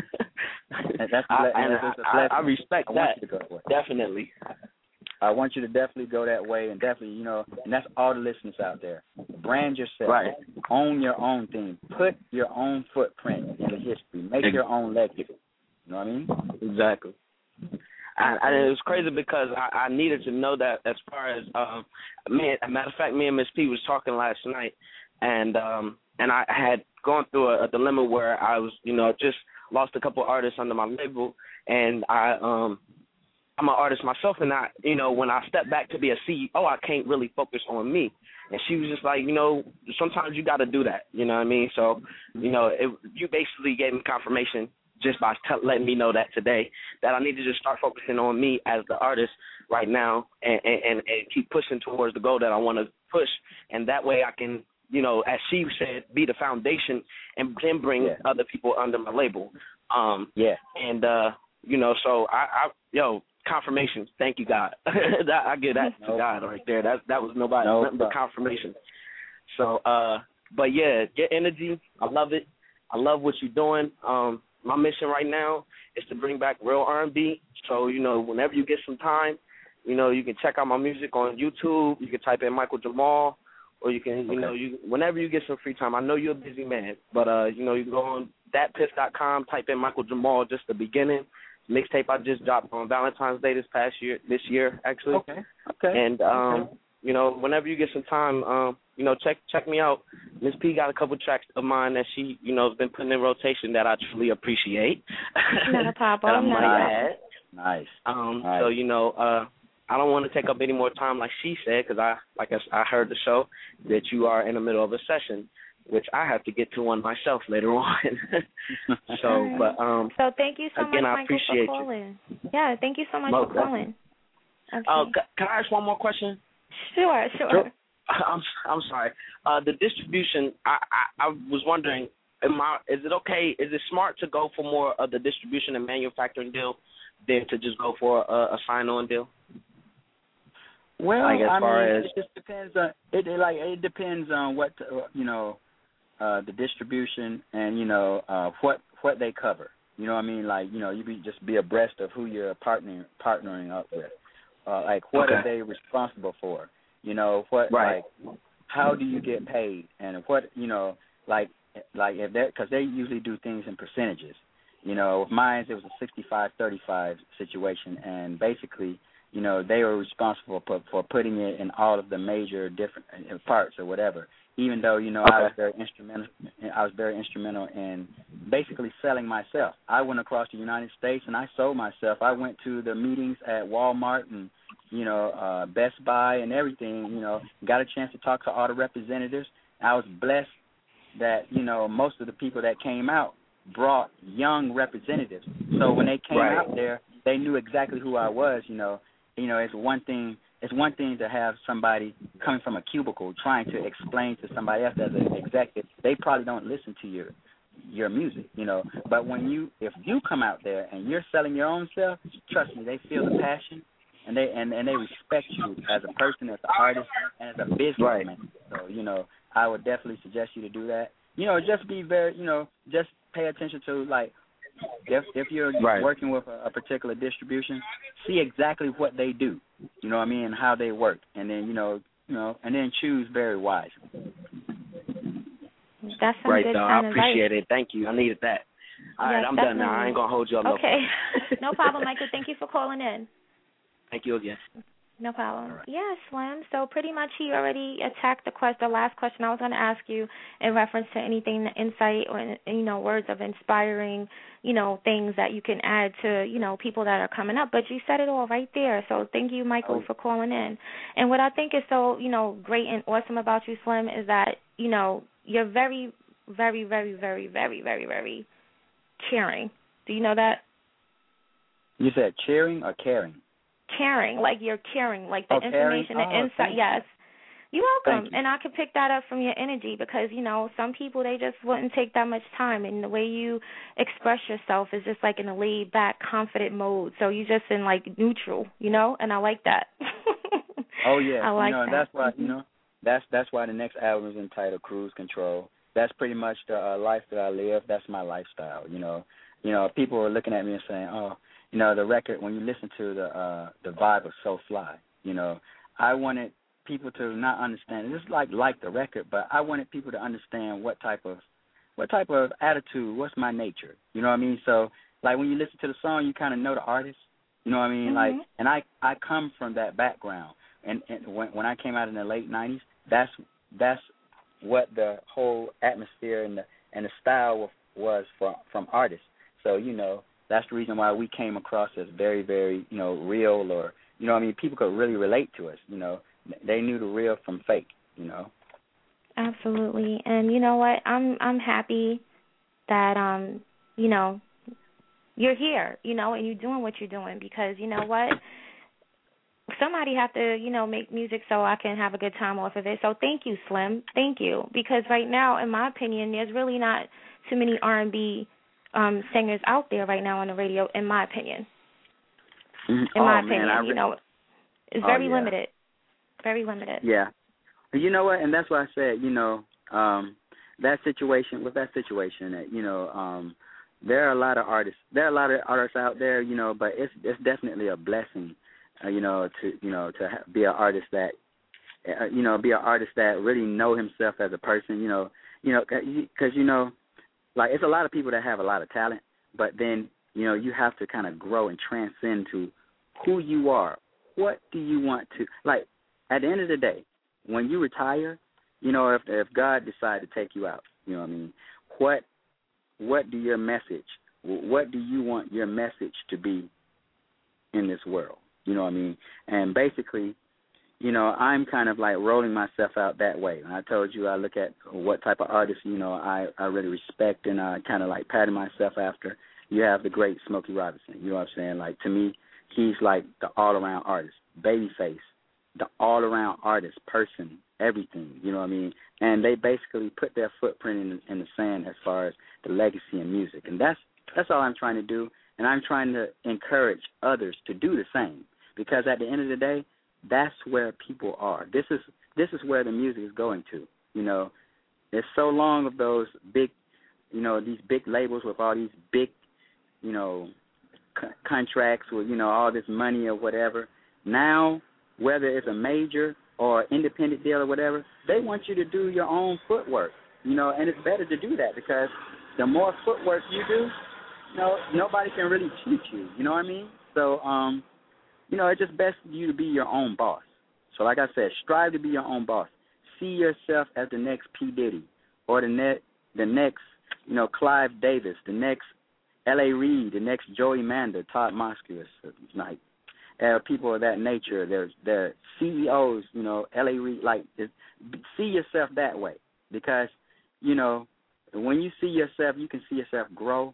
Know, that's I, a, and it's a I, I respect I that. want you to go that way. Definitely. I want you to definitely go that way, and definitely, you know, and that's all the listeners out there. Brand yourself. Right. Own your own thing. Put your own footprint in the history. Make your own legacy. You know what I mean? Exactly. And, and it was crazy because I, I needed to know that as far as, um, me, as a matter of fact, me and Miss P was talking last night, and um, and I had gone through a, a dilemma where I was, you know, just lost a couple artists under my label, and I, um, I'm an artist myself, and I, you know, when I step back to be a C E O, I can't really focus on me. And she was just like, you know, sometimes you got to do that, you know what I mean? So, you know, it, you basically gave me confirmation just by t- letting me know that today, that I need to just start focusing on me as the artist right now and, and, and keep pushing towards the goal that I want to push. And that way I can, you know, as she said, be the foundation and then bring yeah. other people under my label. Um, yeah. And, uh, you know, so I, I yo, confirmation. Thank you, God. that, I give that to God right there. That that was nobody, no nothing but confirmation. So, uh, but yeah, get energy. I love it. I love what you're doing. Um, my mission right now is to bring back real R and B. So, you know, whenever you get some time, you know, you can check out my music on YouTube. You can type in Michael Jamal, or you can, you okay. know, you whenever you get some free time. I know you're a busy man, but uh, you know, you can go on that piff dot com, type in Michael Jamal, just the beginning. Mixtape I just dropped on Valentine's Day this past year, this year actually. Okay. Okay. And um, okay. you know, whenever you get some time, um, you know, check check me out. Miss P got a couple tracks of mine that she, you know, has been putting in rotation that I truly appreciate. Not a problem. that I might nice. add. Nice. Um, nice. So you know, uh, I don't want to take up any more time, like she said, because I, like I, I heard the show that you are in the middle of a session, which I have to get to one myself later on. so, but um, so thank you so again, much, I Michael, appreciate for calling. you. Yeah, thank you so much Most for calling. Okay. Uh, can I ask one more question? Sure, sure. Sure. I'm I'm sorry. Uh, the distribution. I, I, I was wondering, am I, is it okay? Is it smart to go for more of the distribution and manufacturing deal than to just go for a, a sign-on deal? Well, like as I far mean, as it just depends on it. it like it depends on what uh, you know, uh, the distribution and you know uh, what what they cover. You know what I mean? Like you know, you be just be abreast of who you're partnering partnering up with. Uh, like what okay. are they responsible for? You know what? Right. Like how do you get paid? And what you know, like like if they because they usually do things in percentages. You know, with mine it was a sixty-five thirty-five situation, and basically, you know, they were responsible for, for putting it in all of the major different parts or whatever. Even though you know okay. I was very instrumental, I was very instrumental in basically selling myself. I went across the United States and I sold myself. I went to the meetings at Walmart and you know uh, Best Buy and everything. You know, got a chance to talk to all the representatives. I was blessed that you know most of the people that came out brought young representatives. So when they came right. out there, they knew exactly who I was. You know. You know, it's one thing. It's one thing to have somebody coming from a cubicle trying to explain to somebody else as an executive. They probably don't listen to your your music, you know. But when you, if you come out there and you're selling your own self, trust me, they feel the passion and they and, and they respect you as a person, as an artist, and as a businessman. Right. So you know, I would definitely suggest you to do that. You know, just be very, you know, just pay attention to like. If if you're right. working with a, a particular distribution, see exactly what they do, you know what I mean, and how they work, and then you know, you know, and then choose very wisely. That's some right, good though. sound I appreciate advice. it. Thank you. I needed that. All right, yes, I'm definitely. done now. I ain't gonna hold you up. Okay, no no problem, Michael. Thank you for calling in. Thank you again. No problem. Right. Yeah, Slim. So pretty much he already attacked the question. The last question I was going to ask you in reference to anything, insight or, you know, words of inspiring, you know, things that you can add to, you know, people that are coming up. But you said it all right there. So thank you, Michael, oh. for calling in. And what I think is so, you know, great and awesome about you, Slim, is that, you know, you're very, very, very, very, very, very, very caring. Do you know that? You said cheering or caring? Caring, like you're caring, like the oh, information, caring? the oh, insight. Yes, you're welcome. Thank you. And I could pick that up from your energy because you know some people they just wouldn't take that much time, and the way you express yourself is just like in a laid back, confident mode. So you're just in like neutral, you know, and I like that. oh yeah, I like you know, and that. that's why mm-hmm. you know that's that's why the next album is entitled Cruise Control. That's pretty much the uh, life that I live. That's my lifestyle. You know, you know, people are looking at me and saying, oh. You know, the record, when you listen to the uh, the vibe of So Fly, you know, I wanted people to not understand. It's like like the record, but I wanted people to understand what type of what type of attitude, what's my nature. You know what I mean? So, like when you listen to the song, you kind of know the artist. You know what I mean? Mm-hmm. Like, and I I come from that background, and, and when when I came out in the late nineties, that's that's what the whole atmosphere and the and the style was from from artists. So you know. That's the reason why we came across as very, very, you know, real or, you know, I mean, people could really relate to us, you know. They knew the real from fake, you know. Absolutely. And you know what? I'm I'm happy that, um, you know, you're here, you know, and you're doing what you're doing because, you know what? Somebody have to, you know, make music so I can have a good time off of it. So thank you, Slim. Thank you. Because right now, in my opinion, there's really not too many R and B Um, singers out there right now on the radio, in my opinion. Mm-hmm. In oh, my man, opinion, I re- you know, it's oh, very yeah. limited. Very limited. Yeah. You know what? And that's why I said, you know, um, that situation, with that situation, that, you know, um, there are a lot of artists. There are a lot of artists out there, you know, but it's it's definitely a blessing, uh, you know, to you know to ha- be an artist that, uh, you know, be an artist that really know himself as a person, you know, you know, because you know. Like, it's a lot of people that have a lot of talent, but then, you know, you have to kind of grow and transcend to who you are. What do you want to, like, at the end of the day, when you retire, you know, if if God decided to take you out, you know what I mean, what what do your message, what do you want your message to be in this world? You know what I mean? And basically, you know, I'm kind of like rolling myself out that way. I told you I look at what type of artists, you know, I, I really respect and I kind of like pattern myself after. You have the great Smokey Robinson, you know what I'm saying? Like, to me, he's like the all-around artist. Babyface, the all-around artist, person, everything, you know what I mean? And they basically put their footprint in, in the sand as far as the legacy in music. And that's that's all I'm trying to do, and I'm trying to encourage others to do the same because at the end of the day, that's where people are. This is this is where the music is going to. You know, there's so long of those big, you know, these big labels with all these big, you know, c- contracts with, you know, all this money or whatever. Now, whether it's a major or independent deal or whatever, they want you to do your own footwork. You know, and it's better to do that because the more footwork you do, you know, nobody can really teach you. You know what I mean? So, um. You know, it's just best for you to be your own boss. So like I said, strive to be your own boss. See yourself as the next P. Diddy or the, ne- the next, you know, Clive Davis, the next L A. Reid, the next Joey Manda, Todd Moskowitz, like uh, people of that nature. They're, they're C E Os, you know, L A. Reid. Like, see yourself that way because, you know, when you see yourself, you can see yourself grow.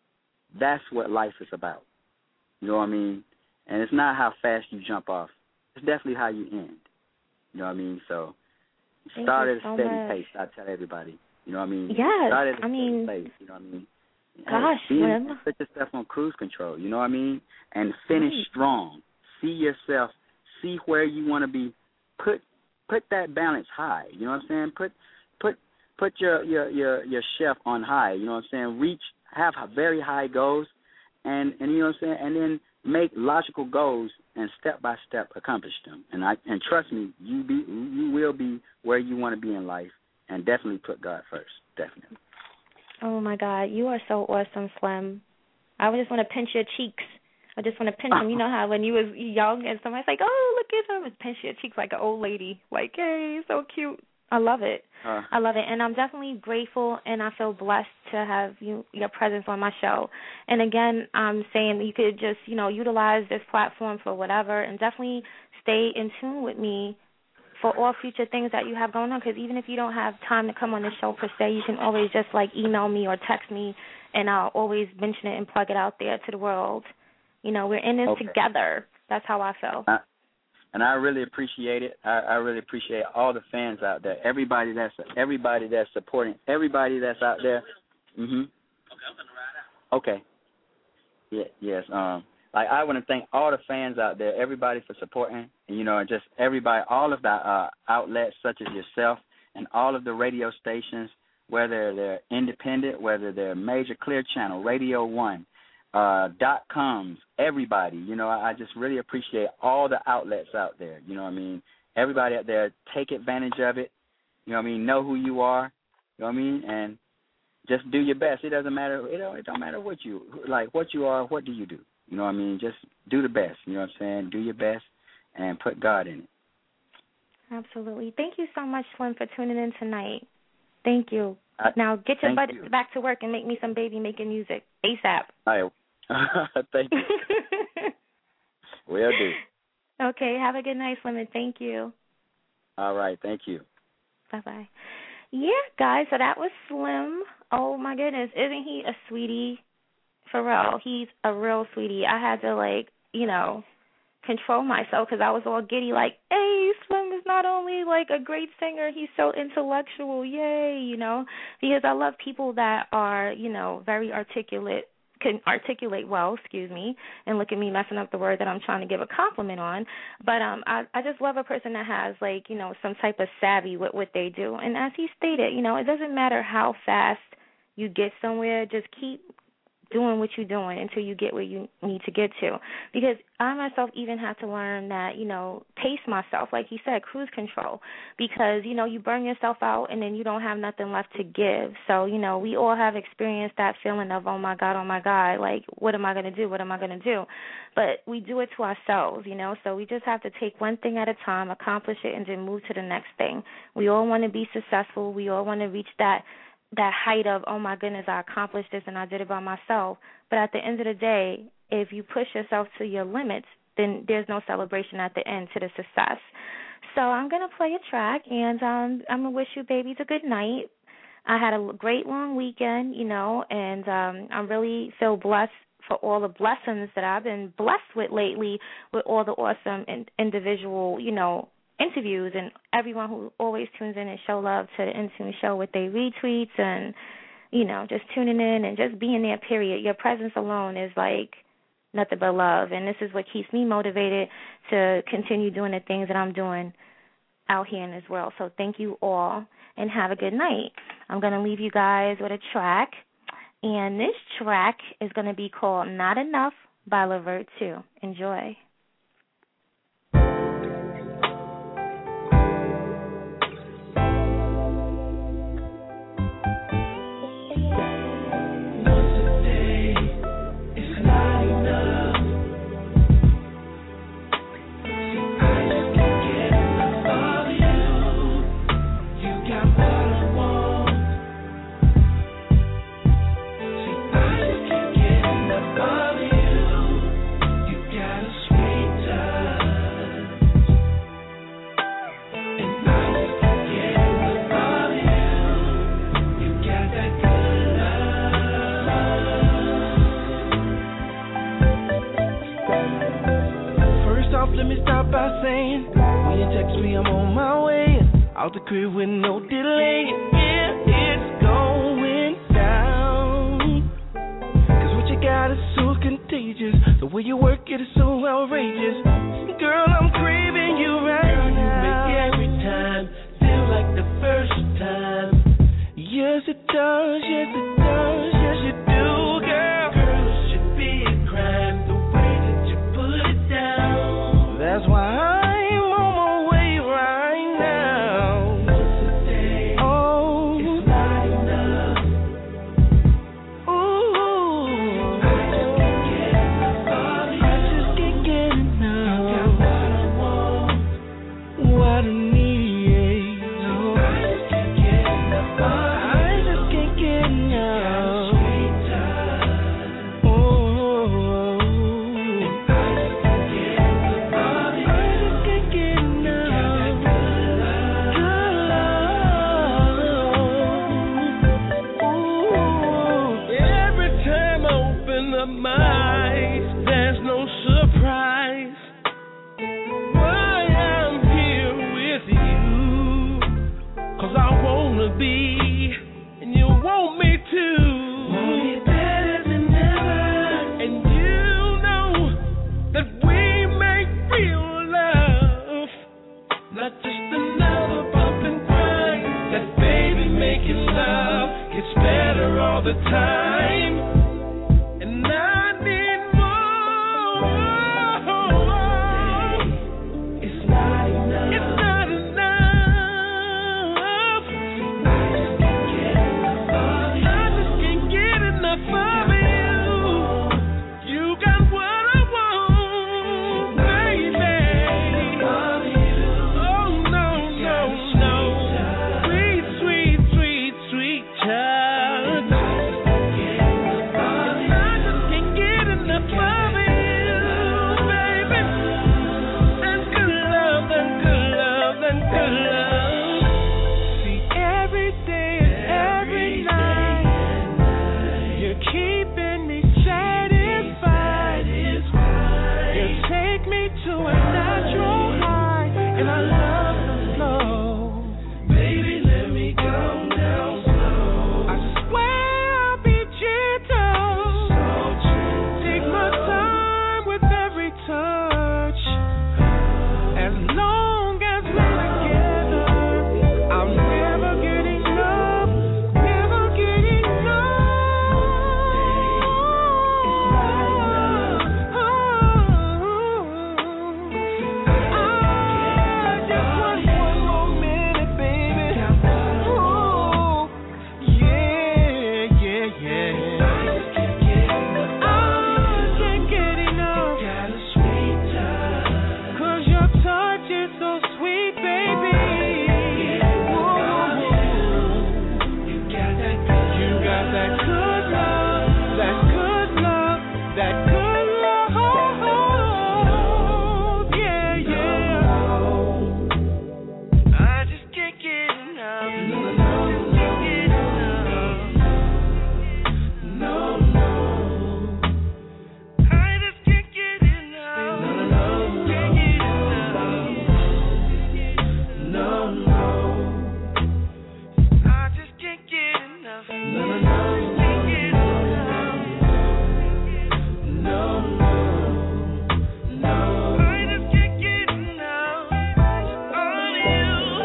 That's what life is about. You know what I mean? And it's not how fast you jump off. It's definitely how you end. You know what I mean? So Thank start at a so steady much. pace, I tell everybody. You know what I mean? Yes. Start at a I steady mean, pace. You know what I mean? Gosh, hey, Slim. Put yourself on cruise control. You know what I mean? And finish right. strong. See yourself. See where you want to be. Put put that balance high. You know what I'm saying? Put put put your your your, your chef on high. You know what I'm saying? Reach, have very high goals, and and you know what I'm saying? And then make logical goals and step by step accomplish them. And I and trust me, you be you will be where you want to be in life, and definitely put God first. Definitely. Oh my God, you are so awesome, Slim. I just want to pinch your cheeks. I just want to pinch them. You know how when you was young and somebody's like, oh, look at him, and pinch your cheeks like an old lady. Like, hey, so cute. I love it. Uh, I love it. And I'm definitely grateful, and I feel blessed to have you, your presence on my show. And, again, I'm saying you could just, you know, utilize this platform for whatever, and definitely stay in tune with me for all future things that you have going on, because even if you don't have time to come on the show per se, you can always just, like, email me or text me, and I'll always mention it and plug it out there to the world. You know, we're in this okay. together. That's how I feel. Uh, and I really appreciate it. I, I really appreciate all the fans out there, everybody that's everybody that's supporting, everybody that's out there. Mhm. Okay. Yeah. Yes. Um. Like I want to thank all the fans out there, everybody for supporting, and you know, just everybody, all of the uh, outlets such as yourself, and all of the radio stations, whether they're independent, whether they're major, Clear Channel, Radio One. Uh, dot coms, everybody, you know, I, I just really appreciate all the outlets out there, you know what I mean? Everybody out there, take advantage of it, you know what I mean? Know who you are, you know what I mean? And just do your best. It doesn't matter, it don't, it don't matter what you, like what you are, what do you do? You know what I mean? Just do the best, you know what I'm saying? Do your best and put God in it. Absolutely. Thank you so much, Slim, for tuning in tonight. Thank you. I, now get your butt you. back to work and make me some baby making music ASAP. All right. Thank you. Will do. Okay, have a good night, Slim, and thank you. All right, thank you. Bye-bye. Yeah, guys, so that was Slim. Oh, my goodness. Isn't he a sweetie? For real. He's a real sweetie. I had to, like, you know, control myself because I was all giddy like, hey, Slim is not only, like, a great singer, he's so intellectual. Yay, you know, because I love people that are, you know, very articulate, can articulate well, excuse me, and look at me messing up the word that I'm trying to give a compliment on. But um, I, I just love a person that has, like, you know, some type of savvy with what they do. And as he stated, you know, it doesn't matter how fast you get somewhere, just keep doing what you're doing until you get where you need to get to. Because I myself even had to learn that, you know, pace myself, like he said, cruise control. Because, you know, you burn yourself out and then you don't have nothing left to give. So, you know, we all have experienced that feeling of, oh, my God, oh, my God, like, what am I going to do? What am I going to do? But we do it to ourselves, you know, so we just have to take one thing at a time, accomplish it, and then move to the next thing. We all want to be successful. We all want to reach that that height of, oh, my goodness, I accomplished this and I did it by myself. But at the end of the day, if you push yourself to your limits, then there's no celebration at the end to the success. So I'm going to play a track, and um, I'm going to wish you babies a good night. I had a great long weekend, you know, and um, I really feel blessed for all the blessings that I've been blessed with lately, with all the awesome and individual, you know, interviews, and everyone who always tunes in and show love to the Intune show with their retweets and, you know, just tuning in and just being there, period. Your presence alone is like nothing but love, and this is what keeps me motivated to continue doing the things that I'm doing out here in this world. So thank you all, and have a good night. I'm going to leave you guys with a track, and this track is going to be called Not Enough by Levert two. Enjoy. Let me start by saying, when you text me, I'm on my way. Out the crib with no delay. Yeah, it's going down. Cause what you got is so contagious. The way you work it is so outrageous. Girl, I'm craving you right Girl, now. You make every time feel like the first time. Yes, it does. Yes, it does. Yes, you do, girl. Girl, it should be a crime the way that you put it down. That's why I'm on my way right now. Once a day, oh, it's not enough. minds. There's no surprise why I'm here with you. Cause I wanna be, and you want me to. Want it better than ever. And you know that we make real love, not just another bump and grind. That baby making love gets better all the time. And I need more. It's not enough. It's not enough. I just can't get enough of you. You got what I want, baby. Oh no, no, no. Sweet, sweet, sweet, sweet child. I just can't get enough of you, baby. And good love, and good love, and good love. See, every day and every night, you're keeping me satisfied. You take me to a natural high, and I love the flow. Baby, let me go down slow. I swear I'll be gentle. Take my time with every touch. As long as we're together, I'll never get enough, never get enough. I just want one more minute, baby. Ooh, yeah, yeah, yeah. I can't get enough. Got a sweet touch. Cause your touch is so sweet, baby. Whoa. You got that good, you got that good love, that good love, that good love. Yeah, yeah. I just can't get enough. Just can't get enough. No, no. I just can't get enough. Can't get enough. No, no. I just can't get enough. Can't get enough. No, no. No. I just can't get enough of you.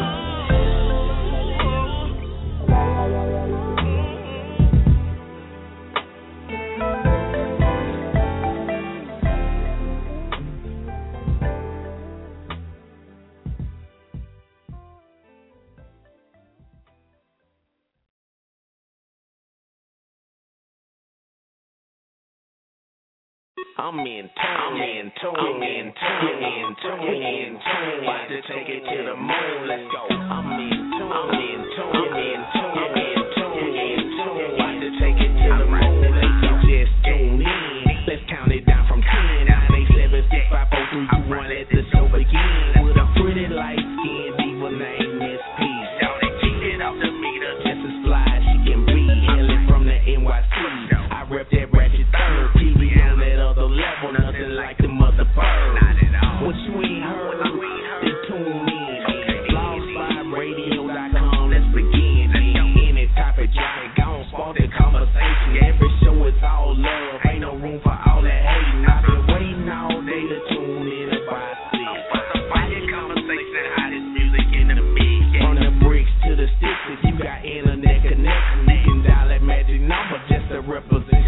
I'm in tune, I'm in tune, I'm in tune, in tune, in tune. About to take it to the moon. Let's go. I'm in tune, I'm in tune, I'm in tune, I'm in tune, in tune. About to take it to the moon. Let's just tune in. Let's count it down from ten. nine, eight, seven, six, five, four, three, two, one. Let the show begin. With a pretty light skin diva named Miss P. Shout it, keep it off the meter, just as fly as she can be. Hailing from the N Y C. I rep that ratchet third. T V on that other level, nothing like the mother bird. What you ain't heard, then tune in. Lost vibe radio dot com, let's begin. Any topic, y'all gone, spark the conversation. Every show is all love, ain't no room for all that hating. I've been waiting all day to tune in about six. Fire conversation, hottest music in the mix. From the bricks to the sticks, if you got internet connection, you can dial that magic number just to represent